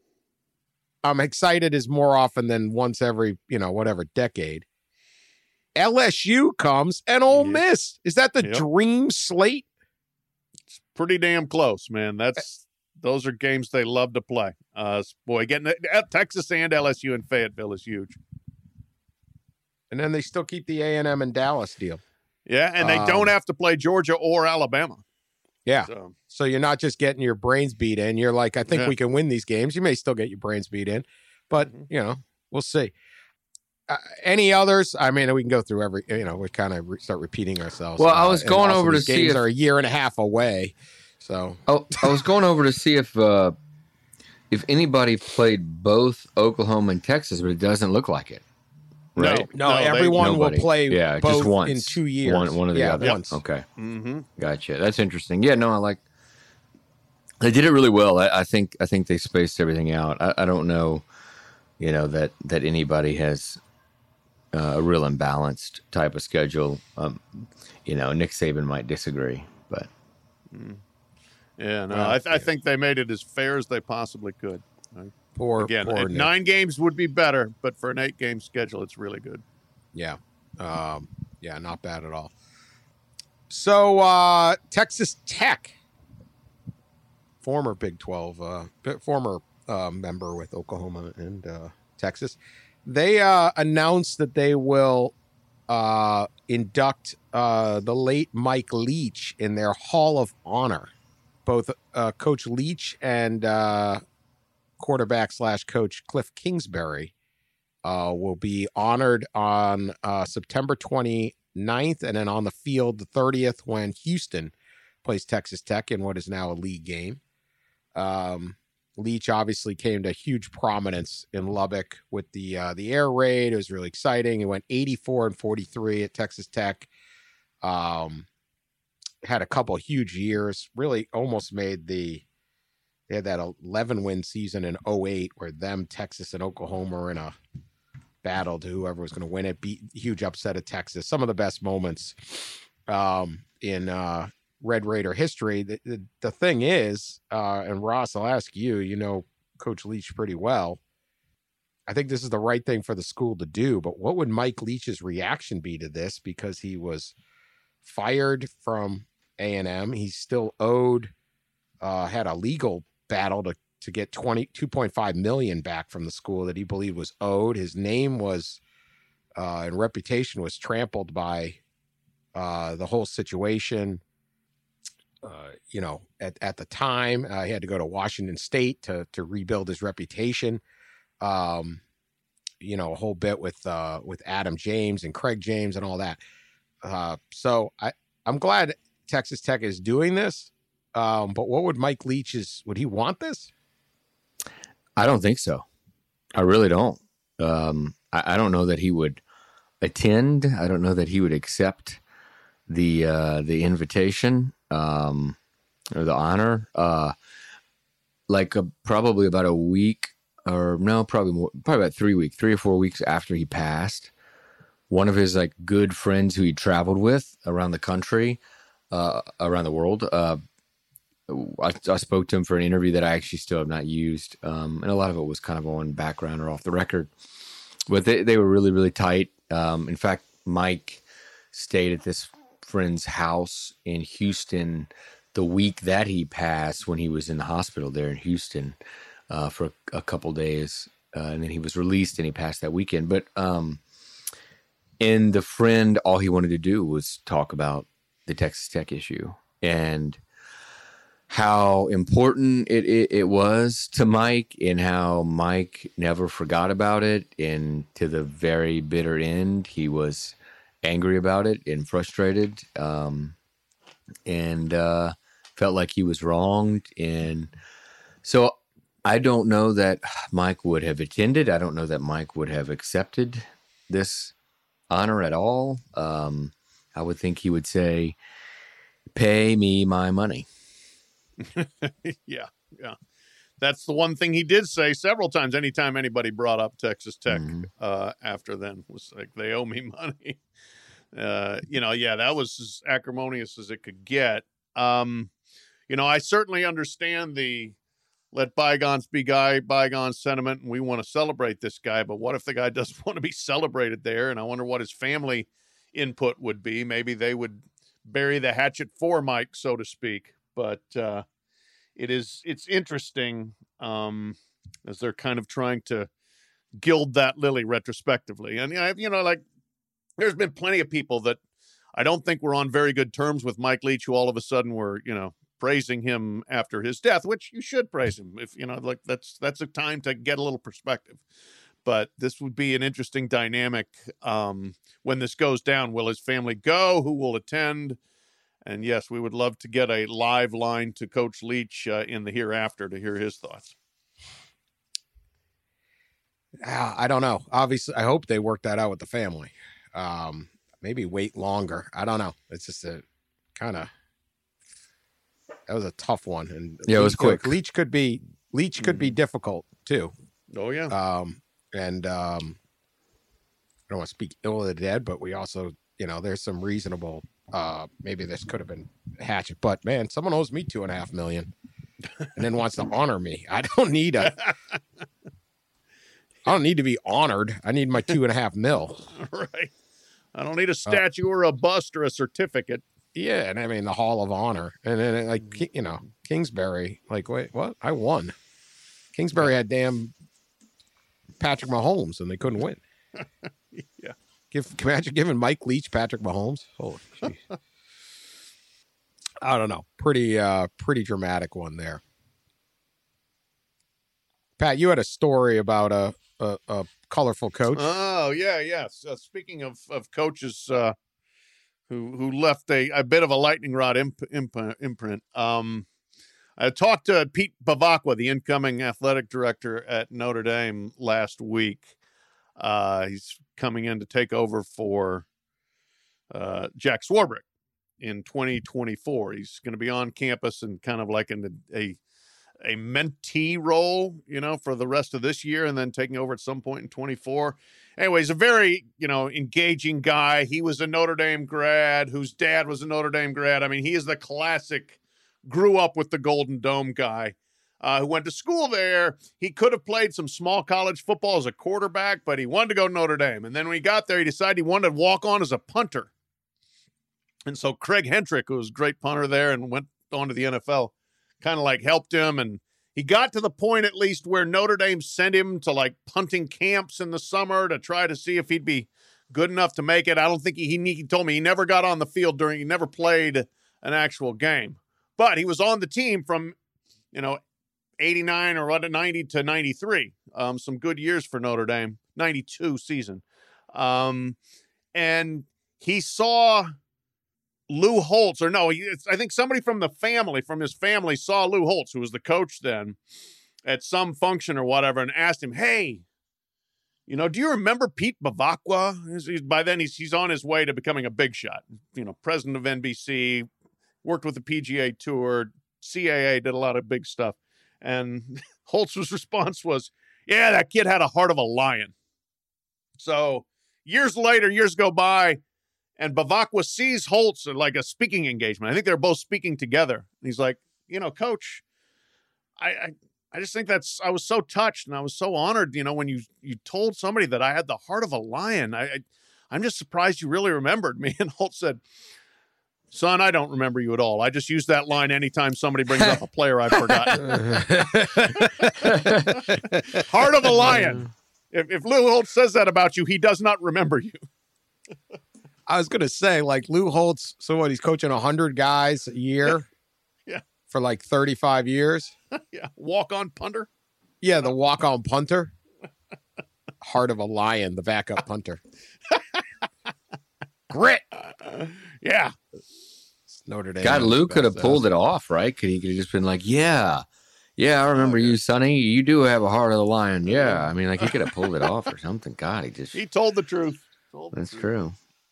I'm excited is more often than once every, you know, whatever decade. L S U comes and Ole Yep. Miss. Is that the Yep. dream slate? It's pretty damn close, man. That's those are games they love to play. Uh, boy, getting uh, Texas and L S U in Fayetteville is huge. And then they still keep the A and M and Dallas deal. Yeah, and they Um, don't have to play Georgia or Alabama. Yeah. So, So you're not just getting your brains beat in. You're like, I think Yeah. we can win these games. You may still get your brains beat in, but, Mhm. you know, we'll see. Uh, any others? I mean, we can go through every, you know, we kind of re- start repeating ourselves. Well, I Uh, was and going also over to these see games if- are a year and a half away. So, Oh, I was going over to see if uh, if anybody played both Oklahoma and Texas, but it doesn't look like it. Right? no, No, they- everyone will Nobody. play Yeah, both just once. in two years. One, one or the yeah, other. once. Okay, mm-hmm. gotcha. That's interesting. Yeah, no, I like. They did it really well. I, I think. I think they spaced everything out. I, I don't know, you know, that that anybody has uh, a real imbalanced type of schedule. Um, you know, Nick Saban might disagree, but Yeah, no, Well, I, th- I yeah. think they made it as fair as they possibly could. Poor, Again, poor at Nick. nine games would be better, but for an eight-game schedule, it's really good. Yeah. Um, yeah, not bad at all. So, uh, Texas Tech, former Big twelve, uh, b- former uh, member with Oklahoma and uh, Texas, they uh, announced that they will uh, induct uh, the late Mike Leach in their Hall of Honor. Both uh, Coach Leach and uh, quarterback slash coach Cliff Kingsbury uh, will be honored on uh, September twenty-ninth and then on the field the thirtieth when Houston plays Texas Tech in what is now a league game. Um, Leach obviously came to huge prominence in Lubbock with the uh, the air raid. It was really exciting. He went eighty-four and forty-three at Texas Tech. Um, had a couple huge years. Really almost made the. They had that eleven win season in oh eight where them, Texas, and Oklahoma were in a battle to whoever was going to win it. Beat huge upset of Texas. Some of the best moments um, in uh, Red Raider history. The, the, the thing is, uh, and Ross, I'll ask you, you know Coach Leach pretty well. I think this is the right thing for the school to do, but what would Mike Leach's reaction be to this? Because he was fired from A and M. He's still owed, uh, had a legal battle to to get twenty-two point five million back from the school that he believed was owed. His name was uh, and reputation was trampled by uh, the whole situation. Uh, you know, at, at the time, uh, he had to go to Washington State to to rebuild his reputation. Um, you know, a whole bit with uh, with Adam James and Craig James and all that. Uh, so I I'm glad Texas Tech is doing this. Um, but what would Mike Leach's, would he want this? I don't think so. I really don't. Um, I, I don't know that he would attend. I don't know that he would accept the uh, the invitation um, or the honor. Uh, like a, probably about a week, or no, probably more, probably about three weeks, three or four weeks after he passed, one of his like good friends who he traveled with around the country, uh, around the world. Uh, I, I spoke to him for an interview that I actually still have not used. Um, and a lot of it was kind of on background or off the record, but they, they were really, really tight. Um, in fact, Mike stayed at this friend's house in Houston the week that he passed when he was in the hospital there in Houston, uh, for a, a couple days. Uh, and then he was released and he passed that weekend. But, um, and the friend, all he wanted to do was talk about the Texas Tech issue and how important it, it, it was to Mike, and how Mike never forgot about it. And to the very bitter end, he was angry about it and frustrated, um, and uh, felt like he was wronged. And so I don't know that Mike would have attended. I don't know that Mike would have accepted this honor at all. Um, I would think he would say, pay me my money. yeah, yeah. That's the one thing he did say several times. Anytime anybody brought up Texas Tech Mhm. uh, after then, was like, they owe me money. Uh, you know, yeah, that was as acrimonious as it could get. Um, you know, I certainly understand the let bygones be guy, bygones sentiment, and we want to celebrate this guy. But what if the guy doesn't want to be celebrated there? And I wonder what his family input would be. Maybe they would bury the hatchet for Mike, so to speak. But uh, it is it's interesting um, as they're kind of trying to gild that lily retrospectively. And, you know, like there's been plenty of people that I don't think were on very good terms with Mike Leach, who all of a sudden were, you know, praising him after his death, which you should praise him. If, you know, like that's, that's a time to get a little perspective. But this would be an interesting dynamic um, when this goes down. Will his family go? Who will attend? And yes, we would love to get a live line to Coach Leach uh, in the hereafter to hear his thoughts. Uh, I don't know. Obviously, I hope they work that out with the family. Um, maybe wait longer. I don't know. It's just a kind of, that was a tough one. And yeah, it was Leach, quick. Leach could be, Leach could be difficult too. Oh yeah. Um, and um, I don't want to speak ill of the dead, but we also, you know, there's some reasonable, uh, maybe this could have been hatchet, but man, someone owes me two and a half million and then wants to honor me. I don't need a, I don't need to be honored. I need my two and a half mil. Right. I don't need a statue uh, or a bust or a certificate. Yeah. And I mean, the Hall of Honor. And then, like, you know, Kingsbury, like, wait, what? I won. Kingsbury had damn Patrick Mahomes and they couldn't win. Yeah. Give, imagine giving Mike Leach Patrick Mahomes. Holy geez. I don't know. Pretty, uh, pretty dramatic one there. Pat, you had a story about a, a, a colorful coach. Oh yeah, yes. Uh, speaking of of coaches uh, who who left a, a bit of a lightning rod imp, imp, imprint. Um, I talked to Pete Bavacqua, the incoming athletic director at Notre Dame, last week. Uh, he's coming in to take over for uh, Jack Swarbrick in twenty twenty-four. He's going to be on campus and kind of like in a a mentee role, you know, for the rest of this year and then taking over at some point in twenty-four. Anyway, he's a very, you know, engaging guy. He was a Notre Dame grad whose dad was a Notre Dame grad. I mean, he is the classic grew up with the Golden Dome guy uh, who went to school there. He could have played some small college football as a quarterback, but he wanted to go to Notre Dame. And then when he got there, he decided he wanted to walk on as a punter. And so Craig Hentrick, who was a great punter there and went on to the N F L, kind of like helped him. And he got to the point at least where Notre Dame sent him to like punting camps in the summer to try to see if he'd be good enough to make it. I don't think he, he, he told me he never got on the field during, he never played an actual game, but he was on the team from, you know, eighty-nine or what, ninety to ninety-three. Um, some good years for Notre Dame, ninety-two season. Um, and he saw Lou Holtz, or no, he, I think somebody from the family, from his family, saw Lou Holtz, who was the coach then, at some function or whatever, and asked him, hey, you know, do you remember Pete Bavacqua? He's, he's, by then, he's, he's on his way to becoming a big shot. You know, president of N B C, worked with the P G A Tour, C A A, did a lot of big stuff. And Holtz's response was, yeah, that kid had a heart of a lion. So years later, years go by, and Bavacqua sees Holtz at like a speaking engagement. I think they're both speaking together. And he's like, you know, Coach, I, I I just think that's, I was so touched and I was so honored, you know, when you you told somebody that I had the heart of a lion. I, I I'm just surprised you really remembered me. And Holtz said, son, I don't remember you at all. I just use that line anytime somebody brings up a player I've forgotten. Heart of a lion. If, if Lou Holtz says that about you, he does not remember you. I was going to say, like, Lou Holtz, so what, he's coaching one hundred guys a year? Yeah. For like thirty-five years? Yeah. Walk-on punter? Yeah, the walk-on punter. Heart of a lion, the backup punter. Grit. Uh, yeah. It's Notre Dame. God, Lou could have pulled it off, right? Could he could have just been like, yeah, yeah, I remember oh, yeah. you, Sonny. You do have a heart of the lion. Yeah. I mean, like, he could have pulled it off or something. God, he just. He told the truth. Told That's the truth. true.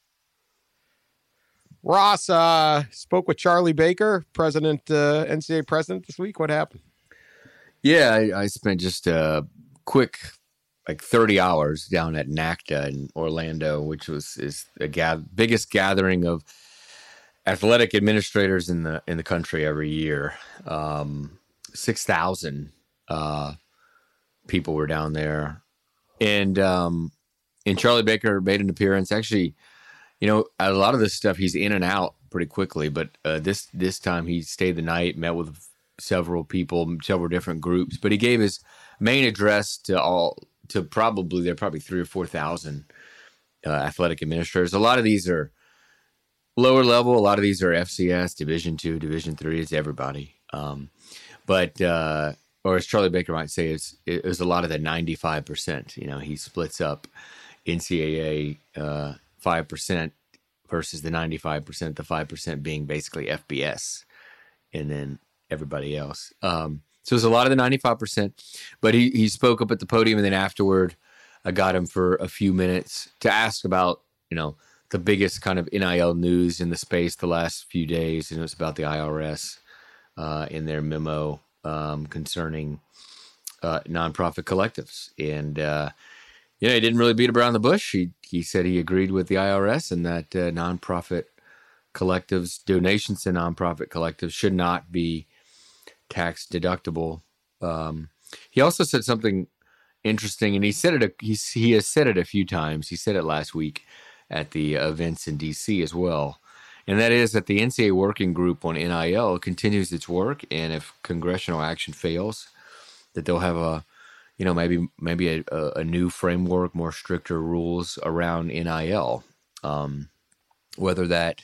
Ross uh, spoke with Charlie Baker, president, uh, N C double A president this week. What happened? Yeah, I, I spent just a quick, like thirty hours down at NACDA in Orlando, which was is the ga- biggest gathering of athletic administrators in the in the country every year. Um, Six thousand uh, people were down there, and um, and Charlie Baker made an appearance. Actually, you know, a lot of this stuff he's in and out pretty quickly, but uh, this this time he stayed the night, met with several people, several different groups, but he gave his main address to all to probably there are probably three or four thousand uh, athletic administrators. A lot of these are lower level. A lot of these are F C S, Division Two, Division Three. It's everybody. Um, but uh, or as Charlie Baker might say, it's it's a lot of the ninety-five percent. You know, he splits up N C double A uh, five percent versus the ninety-five percent. The five percent being basically F B S, and then everybody else. Um, so it's a lot of the ninety-five percent. But he he spoke up at the podium, and then afterward, I got him for a few minutes to ask about, you know, the biggest kind of N I L news in the space the last few days, and it was about the I R S uh, in their memo um, concerning uh, nonprofit collectives. And, uh, you know, he didn't really beat around the bush. He, he said he agreed with the I R S and that uh, nonprofit collectives, donations to nonprofit collectives should not be tax deductible. Um, he also said something interesting, and he said it, a, he, he has said it a few times. He said it last week at the events in D C as well. And that is that the N C double A working group on N I L continues its work. And if congressional action fails, that they'll have a, you know, maybe, maybe a, a new framework, more stricter rules around N I L. Um, whether that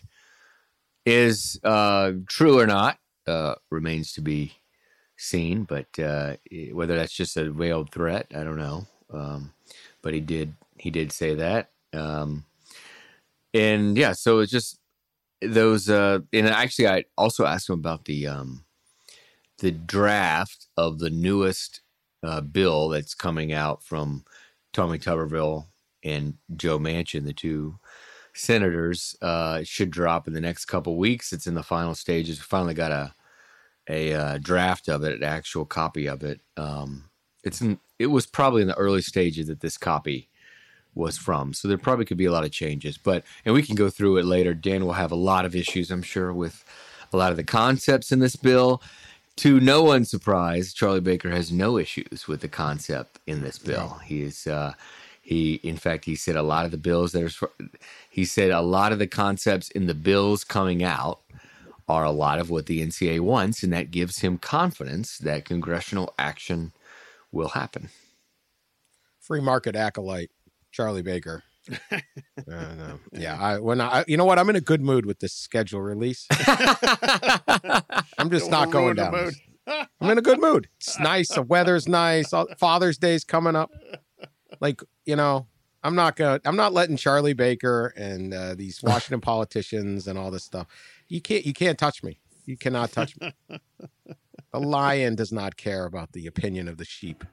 is uh, true or not uh, remains to be seen, but uh, whether that's just a veiled threat, I don't know. Um, but he did, he did say that. Um, And yeah, so it's just those. Uh, and actually, I also asked him about the um, the draft of the newest uh, bill that's coming out from Tommy Tuberville and Joe Manchin, the two senators. Uh, it should drop in the next couple weeks. It's in the final stages. We finally got a a uh, draft of it, an actual copy of it. Um, it's in, it was probably in the early stages that this copy was from. So there probably could be a lot of changes, but, and we can go through it later. Dan will have a lot of issues, I'm sure, with a lot of the concepts in this bill. To no one's surprise, Charlie Baker has no issues with the concept in this bill. He is, uh, he, in fact, he said a lot of the bills that are, he said a lot of the concepts in the bills coming out are a lot of what the N C double A wants, and that gives him confidence that congressional action will happen. Free market acolyte. Charlie Baker. uh, no. Yeah, I when I you know what, I'm in a good mood with this schedule release. I'm just Don't not going ruin the down. mood. this. I'm in a good mood. It's nice. The weather's nice. All, Father's Day's coming up. Like, you know, I'm not gonna. I'm not letting Charlie Baker and uh, these Washington politicians and all this stuff. You can't. You can't touch me. You cannot touch me. The lion does not care about the opinion of the sheep.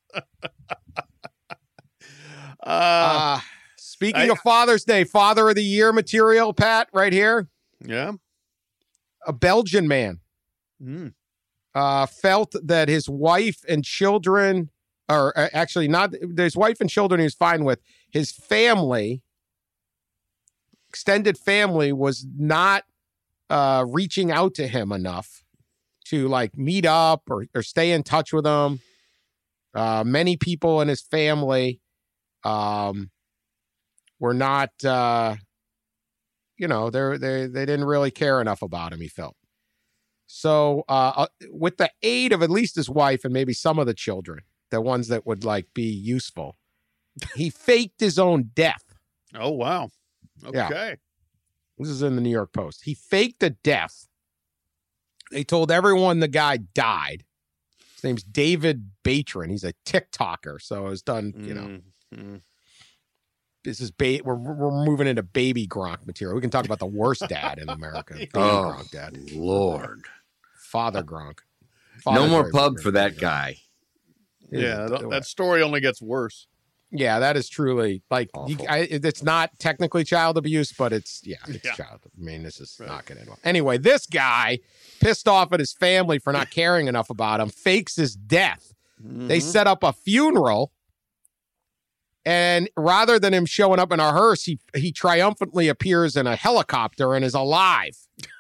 Uh, Uh, speaking I- of Father's Day, Father of the Year material, Pat, right here. yeah. A Belgian man Mm. uh, felt that his wife and children, or uh, actually not his wife and children he was fine with, his family, extended family, was not uh, reaching out to him enough to like meet up or, or stay in touch with him. Uh, many people in his family um, were not, uh, you know, they they they didn't really care enough about him, he felt. So uh, with the aid of at least his wife and maybe some of the children, the ones that would like be useful, he faked his own death. Oh, wow. Yeah. Okay. This is in the New York Post. He faked a death. They told everyone the guy died. His name's David Batron. He's a TikToker. So it's done, you know, Mm-hmm. this is ba- we're we're moving into baby Gronk material. We can talk about the worst dad in America. Baby Oh, Gronk dad. Lord. Father Gronk. No Father's more very pub good. for that guy. Yeah, that, that story only gets worse. Yeah, that is truly like you, Awful. I, it's not technically child abuse, but it's yeah, it's Yeah. child. I mean, this is Right. not going to end well. Anyway, this guy pissed off at his family for not caring enough about him, fakes his death. They Mhm. set up a funeral, and rather than him showing up in a hearse, he he triumphantly appears in a helicopter and is alive.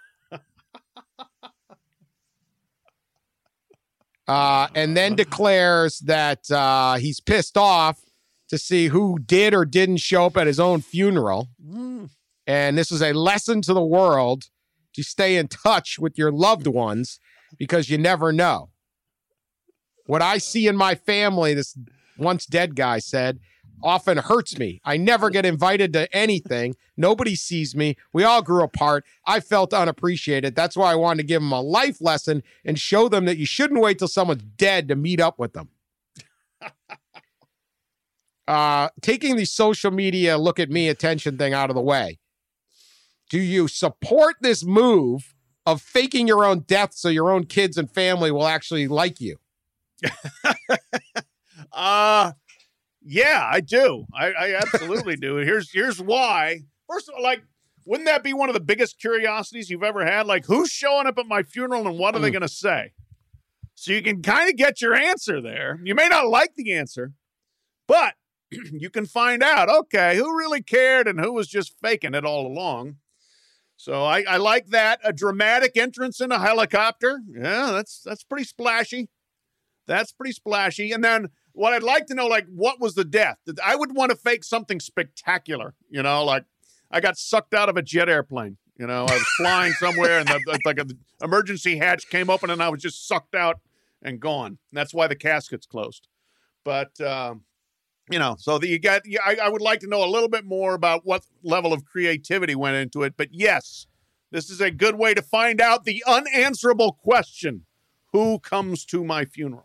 Uh, and then declares that uh, he's pissed off to see who did or didn't show up at his own funeral. Mm. And this is a lesson to the world to stay in touch with your loved ones because you never know. What I see in my family, this once dead guy said, often hurts me. I never get invited to anything. Nobody sees me. We all grew apart. I felt unappreciated. That's why I wanted to give them a life lesson and show them that you shouldn't wait till someone's dead to meet up with them. uh, taking the social media look at me attention thing out of the way. Do you support this move of faking your own death so your own kids and family will actually like you? uh yeah, I do. I, I absolutely do. And here's here's why. First of all, like, wouldn't that be one of the biggest curiosities you've ever had? Like, who's showing up at my funeral and what are mm. they going to say? So you can kind of get your answer there. You may not like the answer, but you can find out, okay, who really cared and who was just faking it all along. So I, I like that. A dramatic entrance in a helicopter. Yeah, that's that's pretty splashy. That's pretty splashy. And then what I'd like to know, like, what was the death? I would want to fake something spectacular, you know, like I got sucked out of a jet airplane. You know, I was flying somewhere and the, like an emergency hatch came open and I was just sucked out and gone. And that's why the casket's closed. But, um, you know, so the, you got, I, I would like to know a little bit more about what level of creativity went into it. But yes, this is a good way to find out the unanswerable question. Who comes to my funeral?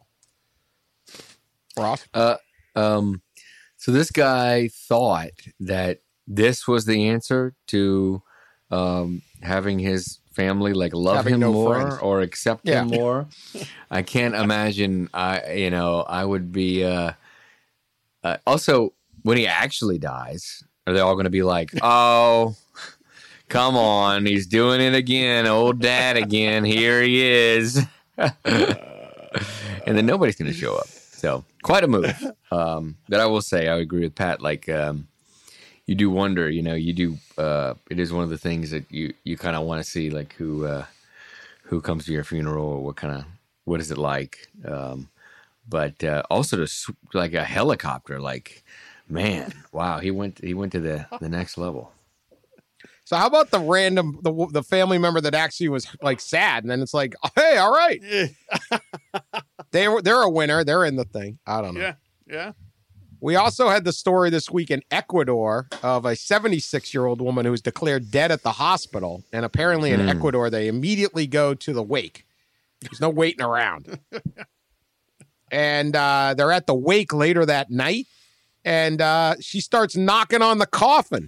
Ross? Uh, um, so this guy thought that this was the answer to um, having his family like love having him no more friends. Or accept yeah. him more. I can't imagine. I you know I would be. Uh, uh, also, when he actually dies, are they all going to be like, "Oh, come on, he's doing it again, old dad again. Here he is," and then nobody's going to show up. So quite a move. Um, but I will say, I agree with Pat. Like, um, you do wonder, you know, you do, uh, it is one of the things that you, you kind of want to see, like who, uh, who comes to your funeral or what kind of, what is it like? Um, but, uh, also to sw- like a helicopter, like, man, wow. He went, he went to the, the next level. So how about the random, the the family member that actually was like sad, and then it's like, hey, all right, they were they're a winner, they're in the thing. I don't know. Yeah, yeah. We also had the story this week in Ecuador of a seventy-six year old woman who was declared dead at the hospital, and apparently in mm. Ecuador they immediately go to the wake. There's no waiting around, and uh, they're at the wake later that night, and uh, she starts knocking on the coffin.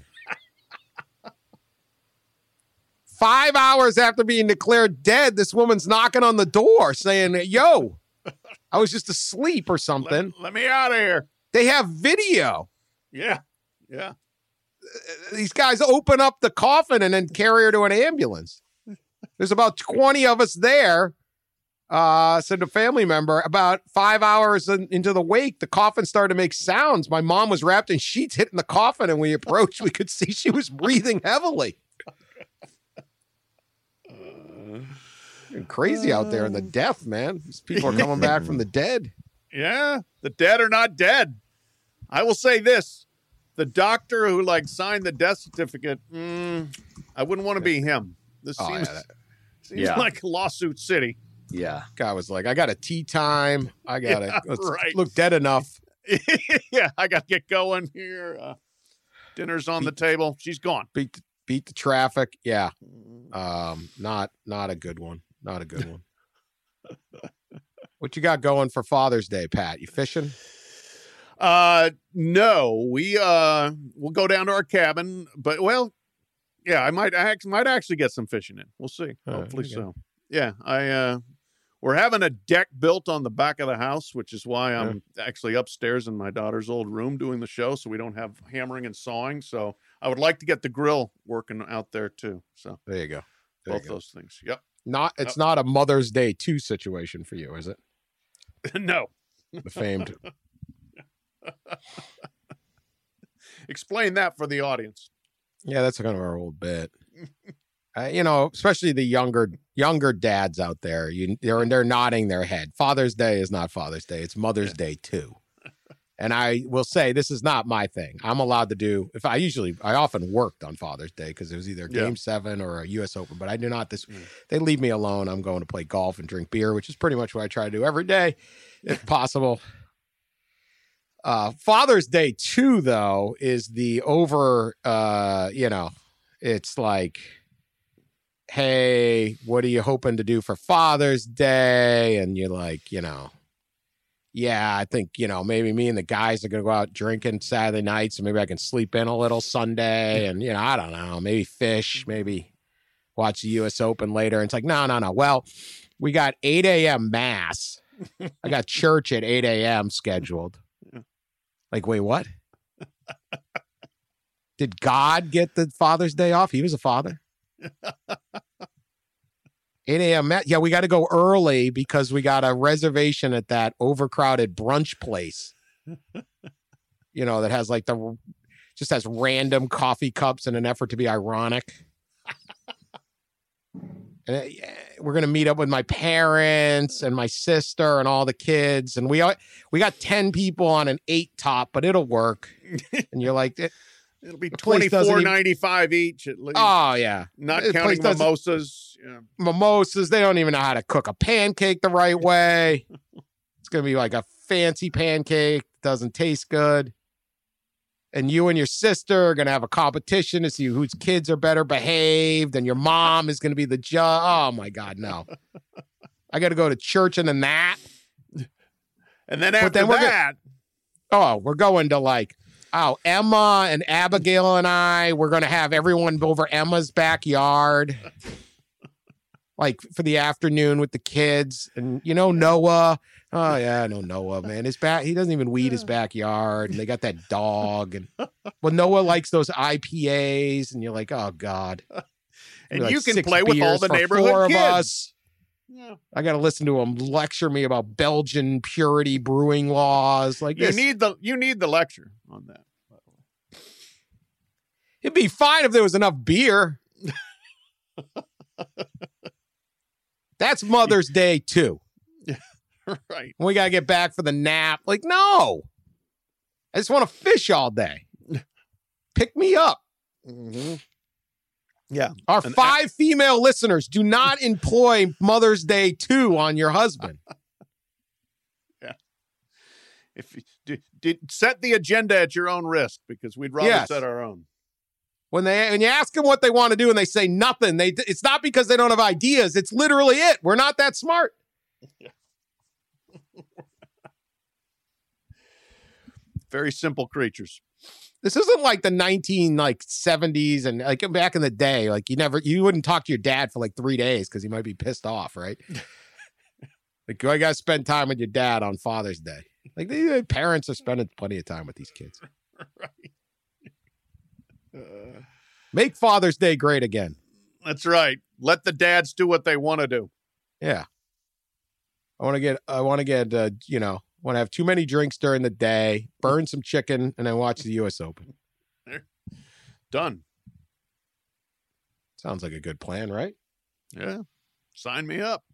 Five hours after being declared dead, this woman's knocking on the door saying, yo, I was just asleep or something. Let, let me out of here. They have video. Yeah, yeah. These guys open up the coffin and then carry her to an ambulance. There's about twenty of us there, uh, said a family member. About five hours in, into the wake, the coffin started to make sounds. My mom was wrapped in sheets hitting the coffin, and we approached. We could see she was breathing heavily. Crazy out there in the death, man. These people are coming back from the dead. Yeah, the dead are not dead. I will say this. The doctor who, like, signed the death certificate, mm, I wouldn't want to be him. This oh, seems, yeah, seems yeah. like lawsuit city. Yeah. Guy was like, I got a tea time. I got to yeah, right. look dead enough. Yeah, I got to get going here. Uh, dinner's on beat, the table. She's gone. Beat, beat the traffic. Yeah. Um, not, not a good one. Not a good one. What you got going for Father's Day, Pat? You fishing? Uh, no, we, uh, we'll go down to our cabin, but well, yeah, I might, I might actually get some fishing in. We'll see. Oh, Hopefully so. Yeah. I, uh, we're having a deck built on the back of the house, which is why I'm yeah. actually upstairs in my daughter's old room doing the show. So we don't have hammering and sawing. So I would like to get the grill working out there too. So there you go. There both you go. Those things. Yep. Not, it's yep. not a Mother's Day two situation for you, is it? No. The famed. Explain that for the audience. Yeah, that's kind of our old bit. uh, you know, especially the younger younger dads out there. You they're they're nodding their head. Father's Day is not Father's Day. It's Mother's Day too. And I will say this is not my thing. I'm allowed to do if I usually I often worked on Father's Day because it was either Game Yeah. Seven or a U S Open, but I do not this. Mm. They leave me alone. I'm going to play golf and drink beer, which is pretty much what I try to do every day, if possible. Uh, Father's Day too, though, is the over. Uh, you know, it's like, hey, what are you hoping to do for Father's Day? And you're like, you know. Yeah, I think, you know, maybe me and the guys are going to go out drinking Saturday night, so maybe I can sleep in a little Sunday and, you know, I don't know, maybe fish, maybe watch the U S Open later. And it's like, no, no, no. Well, we got eight a.m. mass. I got church at eight a.m. scheduled. Like, wait, what? Did God get the Father's Day off? He was a father. eight a.m. Yeah, we got to go early because we got a reservation at that overcrowded brunch place. You know, that has like the just has random coffee cups in an effort to be ironic. And uh, yeah, we're gonna meet up with my parents and my sister and all the kids, and we we got ten people on an eight top, but it'll work. And you're like, it, it'll be twenty-four ninety-five each at least. Oh yeah, not the counting mimosas. Yeah. Mimosas, they don't even know how to cook a pancake the right way. It's gonna be like a fancy pancake, doesn't taste good. And you and your sister are going to have a competition to see whose kids are better behaved. And your mom is going to be the judge. Oh, my God, no. I got to go to church and then that. And then after then that. Gonna, oh, we're going to like, oh, Emma and Abigail and I, we're going to have everyone over Emma's backyard. Like for the afternoon with the kids. And, you know, Noah. Oh, yeah, I know Noah, man. His back, he doesn't even weed his backyard. And they got that dog. And well, Noah likes those I P As. And you're like, oh, God. And like you can play with all the neighborhood four kids. Of us. Yeah. I got to listen to him lecture me about Belgian purity brewing laws. Like you this. need the you need the lecture on that. By the way. It'd be fine if there was enough beer. That's Mother's Day, too. Right. We got to get back for the nap. Like, no. I just want to fish all day. Pick me up. Mm-hmm. Yeah. Our and five a- female listeners, do not employ Mother's Day two on your husband. Yeah. If you did, did set the agenda at your own risk, because we'd rather Yes. set our own. When they when you ask them what they want to do and they say nothing, they it's not because they don't have ideas. It's literally it. We're not that smart. Yeah. Very simple creatures. This isn't like the nineteen like seventies and like back in the day. Like you never you wouldn't talk to your dad for like three days because he might be pissed off, right? Like I got to spend time with your dad on Father's Day. Like the parents are spending plenty of time with these kids. Right. Uh, Make Father's Day great again. That's right. Let the dads do what they want to do. Yeah. I want to get, I want to get, uh, you know, want to have too many drinks during the day, burn some chicken, and then watch the U S Open. Done. Sounds like a good plan, right? Yeah. Sign me up.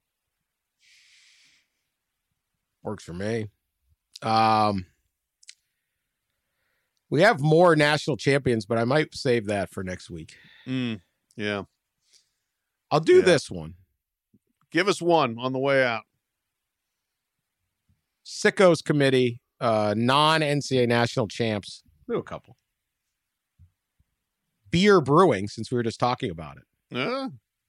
Works for me. Um, we have more national champions, but I might save that for next week. Mm, yeah. I'll do Yeah. this one. Give us one on the way out. Sickos Committee, uh, non-N C A A national champs. Do a couple. Beer brewing, since we were just talking about it. Yeah.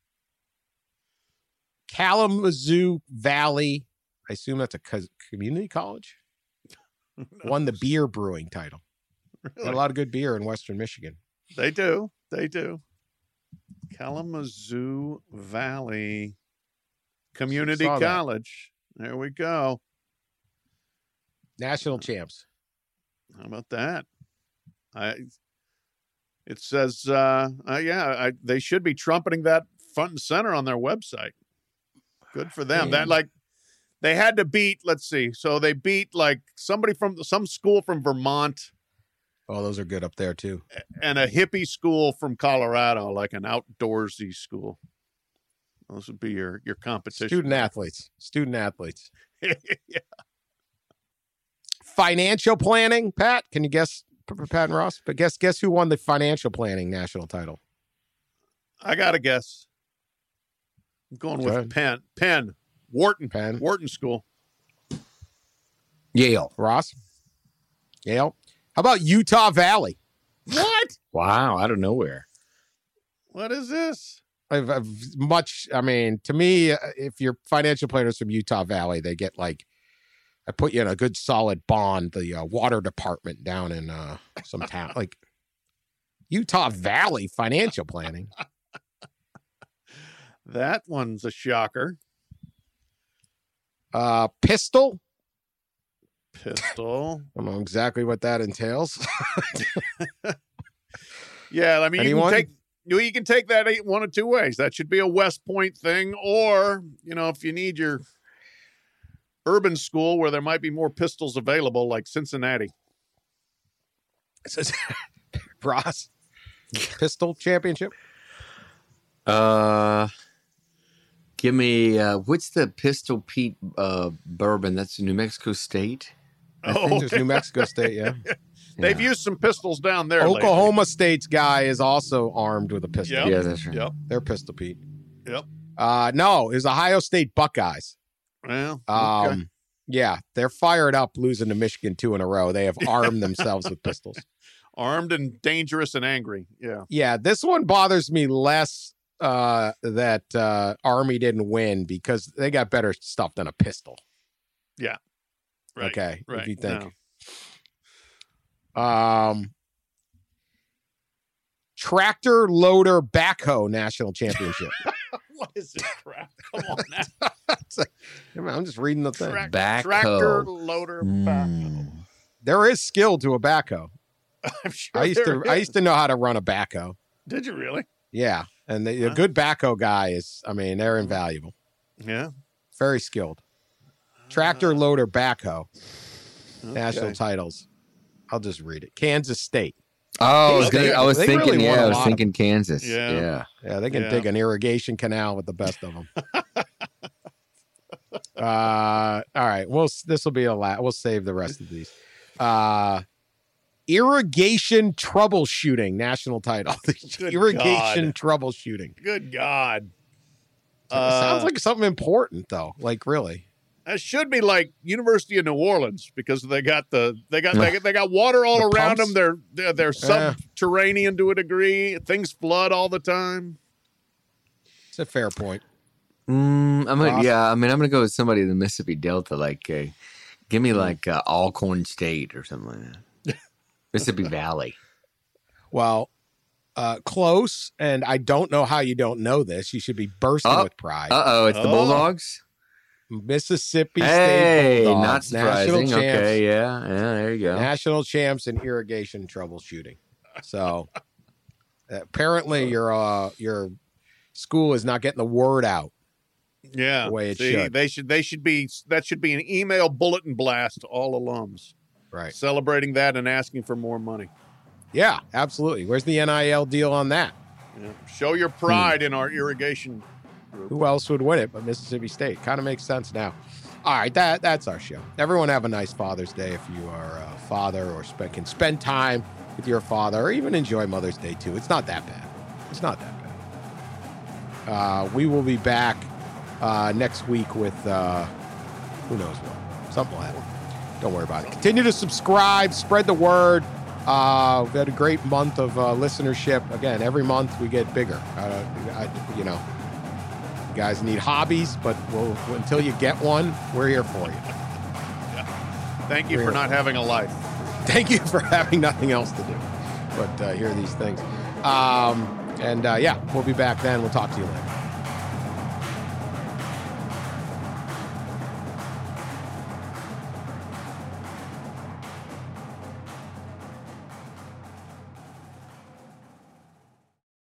Kalamazoo Valley, I assume that's a co- community college, won the beer brewing title. Really? Got a lot of good beer in Western Michigan. They do. They do. Kalamazoo Valley Community Saw that. College. There we go. National champs. How about that? I. It says, uh, uh, yeah, I, they should be trumpeting that front and center on their website. Good for them. Man. That like they had to beat. Let's see. So they beat like somebody from some school from Vermont. Oh, those are good up there too. And a hippie school from Colorado, like an outdoorsy school. Those would be your your competition. Student athletes. Student athletes. Yeah. financial planning, Pat. Can you guess, Pat and Ross? But guess guess who won the financial planning national title? I got to guess. I'm going Go with ahead. Penn. Penn. Wharton. Penn. Wharton School. Yale. Ross? Yale? How about Utah Valley? What? Wow, out of nowhere. What is this? I've, I've much, I mean, to me, uh, if your financial planners from Utah Valley, they get like, I put you in a good solid bond, the uh, water department down in uh, some town. Like Utah Valley financial planning. That one's a shocker. Uh, Pistol. Pistol. I don't know exactly what that entails. Yeah, I mean, Anyone? you can take you, you can take that eight, one of two ways. That should be a West Point thing, or you know, if you need your urban school where there might be more pistols available, like Cincinnati. Ross. Pistol championship. Uh, give me uh, what's the Pistol Pete uh, bourbon? That's New Mexico State. I think there's New Mexico State, yeah. They've Yeah. used some pistols down there. Oklahoma State's guy is also armed with a pistol. Yep. Yeah, that's right. Lately. Yep. They're Pistol Pete. Yep. Uh, no, it's Ohio State Buckeyes. Well, Um, okay. Yeah, they're fired up losing to Michigan two in a row. They have armed themselves with pistols. Armed and dangerous and angry. Yeah. Yeah, this one bothers me less uh, that uh, Army didn't win because they got better stuff than a pistol. Yeah. Right. Okay, Right. if you think. No. Um, Tractor Loader Backhoe National Championship. What is this crap? Come on now. It's like, I'm just reading the thing. Trac- Backhoe. Tractor loader backhoe. Mm. There is skill to a backhoe. I'm sure I used there to I is. used to know how to run a backhoe. Did you really? Yeah, and the, a Huh? good backhoe guy is, I mean, they're invaluable. Yeah. Very skilled. Tractor Loader Backhoe National Okay. titles. I'll just read it. Kansas State. Oh, I was, They- gonna, I was they thinking, really won yeah, a I was lot of thinking Kansas. Yeah. Yeah. Yeah, they can Yeah. dig an irrigation canal with the best of them. uh, all right. Well, this will be a lot. We'll save the rest of these. Uh, irrigation troubleshooting national title. Good irrigation God. troubleshooting. Good God. It sounds Uh, like something important, though. Like really. That should be like University of New Orleans because they got the they got they, got- they got water all The around pumps? them. They're they're, they're Yeah. subterranean to a degree. Things flood all the time. It's a fair point. Mm, I'm gonna, Ross? yeah, I mean, I'm gonna go with somebody in the Mississippi Delta, like, uh, give me like uh, Alcorn State or something like that. Mississippi Valley. Well, uh, close, and I don't know how you don't know this. You should be bursting Oh. with pride. Uh oh, it's the Oh. Bulldogs. Mississippi State Hey, Bulldogs, not national surprising. champs, Okay, yeah, yeah, there you go. national champs in irrigation troubleshooting. So apparently, your uh, your school is not getting the word out. Yeah, The way it See, should. they should they should be that should be an email bulletin blast to all alums Right? celebrating that and asking for more money. Yeah, absolutely. Where's the N I L deal on that? Yeah. Show your pride in our irrigation. Who else would win it but Mississippi State? Kind of makes sense now. All right, that that's our show. Everyone have a nice Father's Day if you are a father or spe- can spend time with your father or even enjoy Mother's Day too. It's not that bad. It's not that bad. Uh, we will be back uh, next week with uh, who knows what. Something will happen. Don't worry about it. Continue to subscribe, spread the word. Uh, we've had a great month of uh, listenership. Again, every month we get bigger. Uh, I, you know, you guys need hobbies, but we'll, until you get one, we're here for you. Thank you We're for here. not having a life. Thank you for having nothing else to do but uh, hear these things. Um, and uh, yeah, we'll be back then. We'll talk to you later.